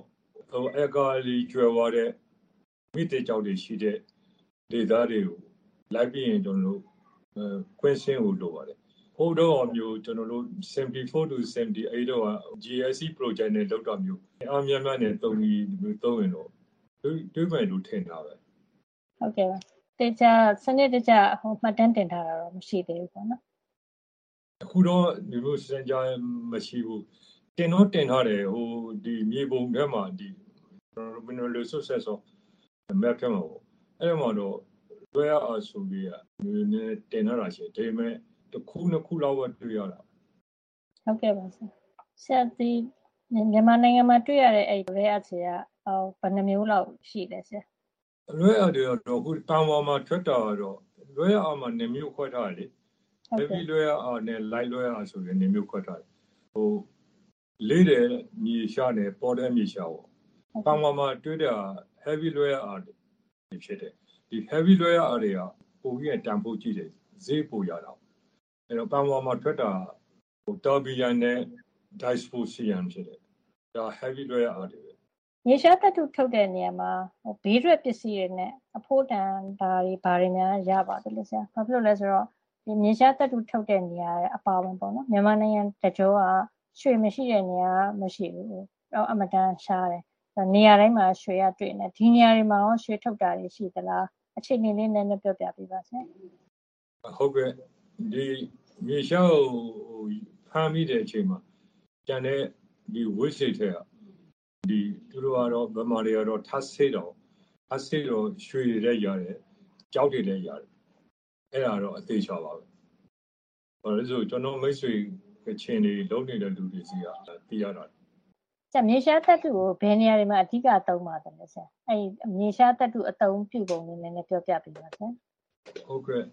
alkaline ကျွဲသွားတဲ့မိတဲ့ကြောက်တွေရှိတဲ့ဒေသတွေကိုလိုက်ပြီးရင်ကျွန်တော်တို့ခွင့်စင်းကိုလိုပါတယ်ဟုတ်တော့မျိုးကျွန်တော်တို့74 to 78တော့ GSC project နဲ့လောက်တာမျိုးအားများများနဲ့တုံးပြီးသုံးရင်တော့တွေးမယ်လို့ထင်တာပဲဟုတ်ကဲ့တေချာစနစ်တကျမှတ်တမ်းတင်ထားတာတော့မရှိသေးဘူးပေါ့နော်အခုတော့ဒီလိုစံကြားမရှိဘူးတင်တော့တင်ထားတယ်ဒီမြေပုံထဲမှာဒီ mineral resources ဆိုmap ထဲမှာပေါ့အဲ့မှာတော့လွှဲအားဆိုပြီးတင်ထားတာရှိတယ်ဒါပေမဲ့တစ်ခုနှစ်ခုလောက်ပဲတွေ့ရတာဟုတ်ကဲ့ပါဆရာဒီမြန်မာနိုင်ငံမှာတွေ့ရတဲ့အဲ့လွှဲအားခြေကဘယ်နှမျိုးလောက်ရှိလဲဆရာလွှဲအားတွေတော့အခုတောင်ပေါ်မှာထွက်တာတော့လွှဲအားမှာ2မျိုးခွဲထားတယ်လေ heavy လွှဲအားနဲ့ light လွှဲအားဆိုပြီး2မျိုးခွဲထားတယ်လေးတယ်မြေရှားနဲ့ပေါ်တဲ့မြေရှားပေါ့တောင်ပေါ်မှာတွေ့တာ heavy လွှဲအားတွေဖြစ်တယ်ဒီ heavy လွှဲအားတွေကပိုပြီးတန်ဖိုးကြီးတယ်ဈေးပိုရတာအဲ့တော့ပန်ဝါမှာထွက်တာတာဘီယန်နဲ့ dysprosium ဖြစ်တယ်ဒါ heavy လွှဲအားတွေမြေရှားသတ္တုထုတ်တဲ့နေရာမှာဘေးရွက်ပစ္စည်းတွေနဲ့အဖို့တန်ဘာတွေများရပါတယ်လေဆရာဘာဖြစ်လို့လဲဆိုတော့ဒီမြေရှားသတ္တုထုတ်တဲ့နေရာအပါဝင်ပေါ့နော်မြန်မာနိုင်ငံတကြောကရွှေမရှိတဲ့နေရာမရှိဘူးအမတန်ရှားတယ်နေရာတိုင်းမှာရွှေရတွေ့နေဒီနေရာတွေမှာရောရွှေထုတ်တာတွေရှိသလားအခြေအနေလေးနည်းနည်းပြောပြပေးပါဆရာဟုတ်ကဲ့ဒီမြေရှားကိုဖမ်းမိတဲ့အချိန်မှာကျန်တဲ့ဒီ waste တွေကဒီသူတို့ကတော့ဗမာတွေကတော့ထပ်ဆေးတော့ရွှေတွေလည်းရတယ်ကြောက်တွေလည်းရတယ်အဲ့ဒါတော့အသေးချပါပဲဘာလို့ဆိုကျွန်တော်မိတ်ဆွေကချင်တွေလုံးနေတဲ့လူတွေစီကသိရတာဆရာမြေရှားသတ္တုကိုဘယ်နေရာတွေမှာအဓိကသုံးပါတယ်လဲဆရာအဲ့မြေရှားသတ္တုအသုံးပြုပုံလေးနည်းနည်းပြောပြပေးပါဆရာဟုတ်ကဲ့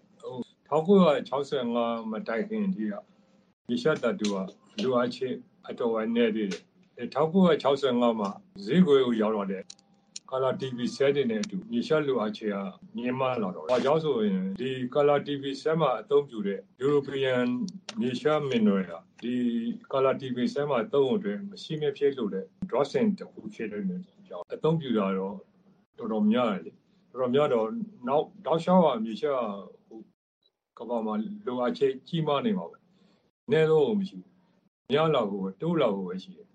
1965မတိုင်ခင်ဒီကမြေရှားသတ္တုကလူအချင်းအတော်ဝနေသေးတယ်1965မှာဈေးကွယ်ကိုရောက်တော့တဲ့ color TV set တွေနဲ့အတူမြေရှားလိုအပ်ချက်မြင့်မားလာတော့ဘာကြောင့်ဆိုရင်ဒီ color TV set မှာအသုံးပြုတဲ့ European မြေရှား mineral ဒီ color TV set မှာသုံးဖို့အတွက်မရှိမဖြစ်လို့တဲ့ drawing တစ်ခုဖြစ်တဲ့ကြောင့်အသုံးပြုတာတော့တော်တော်များတယ်လေတော်တော်များတော့နောက်တောက်လျှောက်မြေရှားကဘာမှာလိုအပ်ချက်ကြီးမားနေမှာပဲနည်းတော့မရှိဘူးများလာကိုတိုးလာကိုပဲရှိတယ်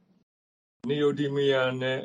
neodymium နဲ့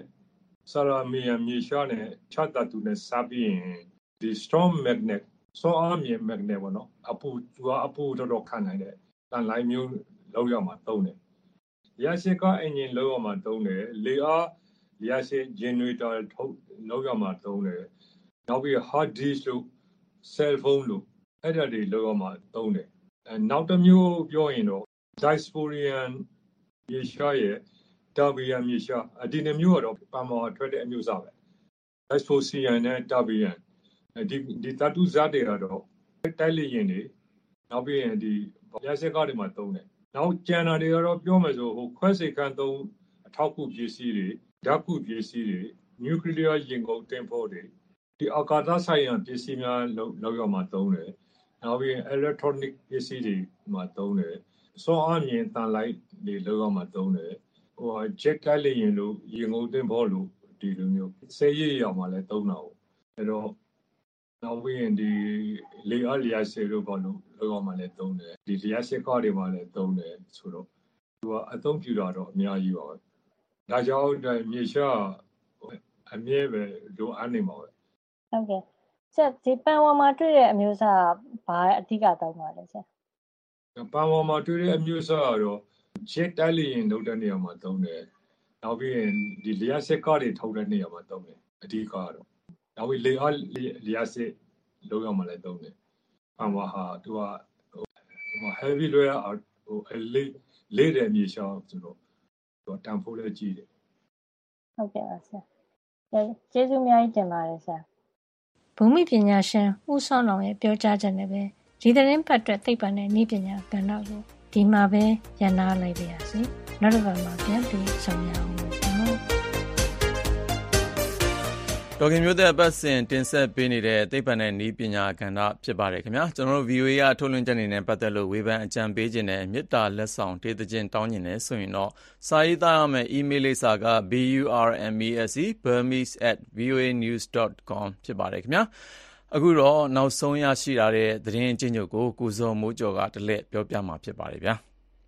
ceramium မြေရှားနဲ့ခြားတတ်သူနဲ့စပြီးရင်ဒီ strong magnet ဆောအားမြင် magnet ပေါ့နော်အပူတော်ခံနိုင်တဲ့တန်လိုင်းမျိုးလောက်ရမှာသုံးတယ်လျှက်စစ်ကအင်ဂျင်လောက်ရမှာသုံးတယ်လေအားလျှက်စစ် generator ထုတ်လောက်ရမှာသုံးတယ်နောက်ပြီး hard disk လို့ cell phone လို့အဲ့ဒါတွေလောက်ရမှာသုံးတယ်နောက်တစ်မျိုးပြောရင်တော့ dysphorium မြေရှားရဲ့ terbium မြေရှားဒီနှစ်မျိုးကတော့ပန်မော်ထွက်တဲ့အမျိုးအစားပဲ dysphorium နဲ့ terbium ဒီတတုဇာတ်တွေကတော့တိုက်လေရင်တွေနောက်ပြီးရင်ဒီလျှက်စစ်ကားတွေမှာသုံးတယ်နောက်ကျန်တာတွေကတော့ပြောမယ်ဆိုဟိုခွဲစိတ်ခန်းသုံးအထောက်ကူပစ္စည်းတွေဓာတ်ကူပစ္စည်းတွေ nuclear ရင်ကုန်တင်ဖို့တွေဒီအာကာသဆိုင်ရာပစ္စည်းများလောက်ရမှာသုံးတယ်နောက်ပြီး electronic ပစ္စည်းတွေမှာသုံးတယ်စောအားမြင်တန်လိုက်တွေလောက်ရမှာသုံးတယ်ဟို jet တိုက်လေရင်လို့ရင်ကုန်တင်ဖို့လို့ဒီလိုမျိုးစေးရည်ရောမှာလဲသုံးတာပေါ့အဲ့တော့နောက်ပြီးရင်ဒီလေအားလျှက်စစ်တို့ဘာလို့လောက်ရမှာလဲသုံးတယ်ဒီလျှက်စစ်ကားတွေမှာလဲသုံးတယ်ဆိုတော့သူကအသုံးပြုတာတော့အများကြီးပါပဲဒါကြောင့်မြေရှားအမြဲပဲလိုအပ်နေမှာပဲဟုတ်ကဲ့ဆက်ဒီပန်ဝါမှာတွေ့တဲ့အမျိုးအစားဘာအဓိကတောင်းပါလဲဆက်ပန်ဝါမှာတွေ့တဲ့အမျိုးအစားကတော့ jet တိုက်လေရင်လုပ်တဲ့နေရာမှာသုံးတယ်နောက်ပြီးရင်ဒီလျှက်စစ်ကားတွေထုတ်တဲ့နေရာမှာသုံးတယ်အဓိကတော့နောက်ပြီးလေအားလျှက်စစ်လုပ်ရမှာလဲသုံးတယ်ပန်ဝါဟာသူကheavy လွှဲဟိုလေးတဲ့မြေရှားဆိုတော့သူတန်ဖိုးလဲကြီးတယ်ဟုတ်ကဲ့ပါဆရာကျေးဇူးအများကြီးတင်ပါတယ်ဆရာဘူမိပညာရှင်ဦးစောနောင်ရဲ့ပြောကြားချက်နဲ့ပဲဒီသတင်းပတ်အတွက်သိပ္ပံနဲ့နည်းပညာကဏ္ဍကိုဒီမှာပဲရန်နာလိုက်ပါရစေနောက်တစ်ပတ်မှာပြန်ပြီးဆောင်ရအောင်တော်ခင်မျိုးသက်ပတ်စဉ်တင်ဆက်ပေးနေတဲ့သိပ္ပံနဲ့နည်းပညာကဏ္ဍဖြစ်ပါတယ်ခင်ဗျာကျွန်တော်တို့ VOA ကထုတ်လွှင့်ချက်နေနဲ့ပတ်သက်လို့ဝေဖန်အကြံပေးခြင်းနဲ့မေတ္တာလက်ဆောင်ဒေသချင်းတောင်းခြင်းနဲ့ဆိုရင်တော့စာရေးသားရမယ့် email လိပ်စာက burmese@voanews.com ဖြစ်ပါတယ်ခင်ဗျာအခုတော့နောက်ဆုံးရရှိလာတဲ့သတင်းအကျဉ်းချုပ်ကိုကိုဇော်မိုးကျော်ကတလက်ပြောပြမှာဖြစ်ပါတယ်ဗျာ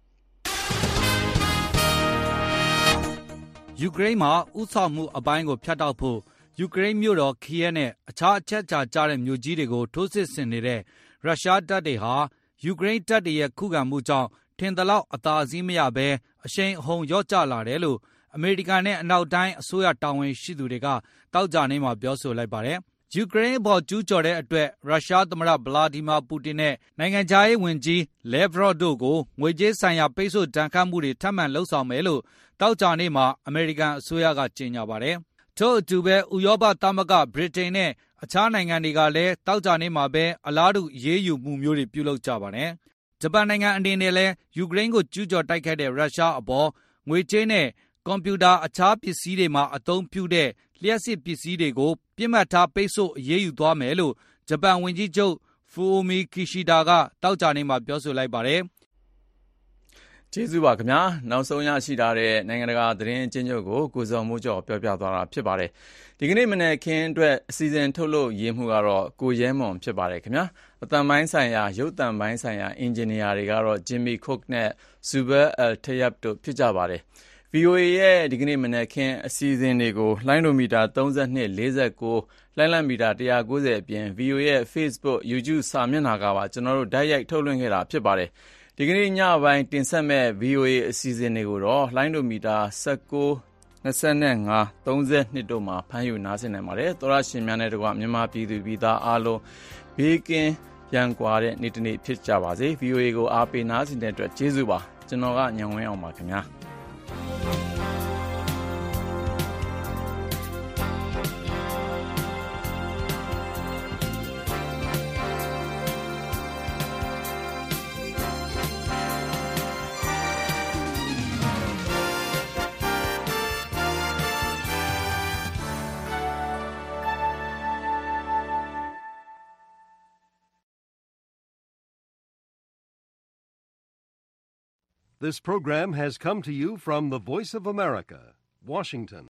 ယူကရိန်းမှာဥဆောင်မှုအပိုင်းကိုဖျက်တောက်ဖို့ယူကရိန်းမြို့တော်คีယက်နဲ့အခြားအချက်အခြာကျတဲ့မြို့ကြီးတွေကိုထိုးစစ်ဆင်နေတဲ့ရုရှားတပ်တွေဟာယူကရိန်းတပ်တွေရဲ့ခုခံမှုကြောင့်ထင်သလောက်အသာစီးမရဘဲအရှိန်အဟုန်လျော့ကျလာတယ်လို့အမေရိကန်နဲ့အနောက်တိုင်းအစိုးရတာဝန်ရှိသူတွေကတောက်ကြနေမှာပြောဆိုလိုက်ပါတယ်။ယူကရိန်းအပေါ်ကျူးကျော်တဲ့အတွက်ရုရှားသမ္မတဗလာဒီမာပူတင်နဲ့နိုင်ငံခြားရေးဝန်ကြီးလေဗရော့တို့ကိုငွေကြေးဆိုင်ရာပိတ်ဆို့ဒဏ်ခတ်မှုတွေထပ်မံလုပ်ဆောင်မယ်လို့တောက်ကြနေမှာအမေရိကန်အစိုးရကကြေညာပါတယ်။ထို့အတူပဲဥရောပသမဂ္ဂဗြိတိန်နဲ့အခြားနိုင်ငံတွေကလည်းတောက်ကြနေမှာပဲအလားတူရေးယူမှုမျိုးတွေပြုလုပ်ကြပါတယ်။ဂျပန်နိုင်ငံအနေနဲ့လည်းယူကရိန်းကိုကျူးကျော်တိုက်ခိုက်တဲ့ရုရှားအပေါ်ငွေကြေးနဲ့ကွန်ပျူတာအခြားပစ္စည်းတွေမှာအသုံးပြုတဲ့လျှက်စစ်ပစ္စည်းတွေကိုပြစ်မှတ်ထားပိတ်ဆို့အရေးယူသွားမယ်လို့ဂျပန်ဝန်ကြီးချုပ်ဖူအိုမီကီရှီဒါကတောက်ကြနေမှာပြောဆိုလိုက်ပါတယ်။ကျေးဇူးပါခင်ဗျာနောက်ဆုံးရရှိထားတဲ့နိုင်ငံတကာသတင်းအကျဉ်းချုပ်ကိုကိုဇော်မိုးကျော်ပြောပြသွားတာဖြစ်ပါတယ်ဒီကနေ့မနေ့ခင်းအတွက်အစီအစဉ်ထုတ်လို့ရေးမှုကတော့ကိုရဲမွန်ဖြစ်ပါတယ်ခင်ဗျာအတန်ပိုင်းဆိုင်ရာရုပ်တံပိုင်းဆိုင်ရာအင်ဂျင်နီယာတွေကတော့ဂျင်မီခုတ်နဲ့ဇူဘယ်အယ်ထယပ်တို့ဖြစ်ကြပါတယ် VOA ရဲ့ဒီကနေ့မနေ့ခင်းအစီအစဉ်တွေကိုလိုင်းဒိုမီတာ32 49လိုင်းလံမီတာ190အပြင် VOA ရဲ့ Facebook YouTube စာမျက်နှာကပါကျွန်တော်တို့ဓာတ်ရိုက်ထုတ်လွှင့်ခဲ့တာဖြစ်ပါတယ်ဒီကနေ့ညပိုင်းတင်ဆက်မဲ့ VOA အစီအစဉ်တွေကိုတော့လိုင်းဒိုမီတာ19 25 32တို့မှာဖမ်းယူနားဆင်နိုင်ပါတယ်သောရရှင်များနဲ့တကွမြန်မာပြည်သူပြည်သားအားလုံးဘေးကင်းရန်ကွာတဲ့နေ့တစ်နေ့ဖြစ်ကြပါစေ VOA ကိုအားပေးနားဆင်တဲ့အတွက်ကျေးဇူးပါကျွန်တော်ကညံဝင်းအောင်ပါခင်ဗျာ This program has come to you from the Voice of America, Washington.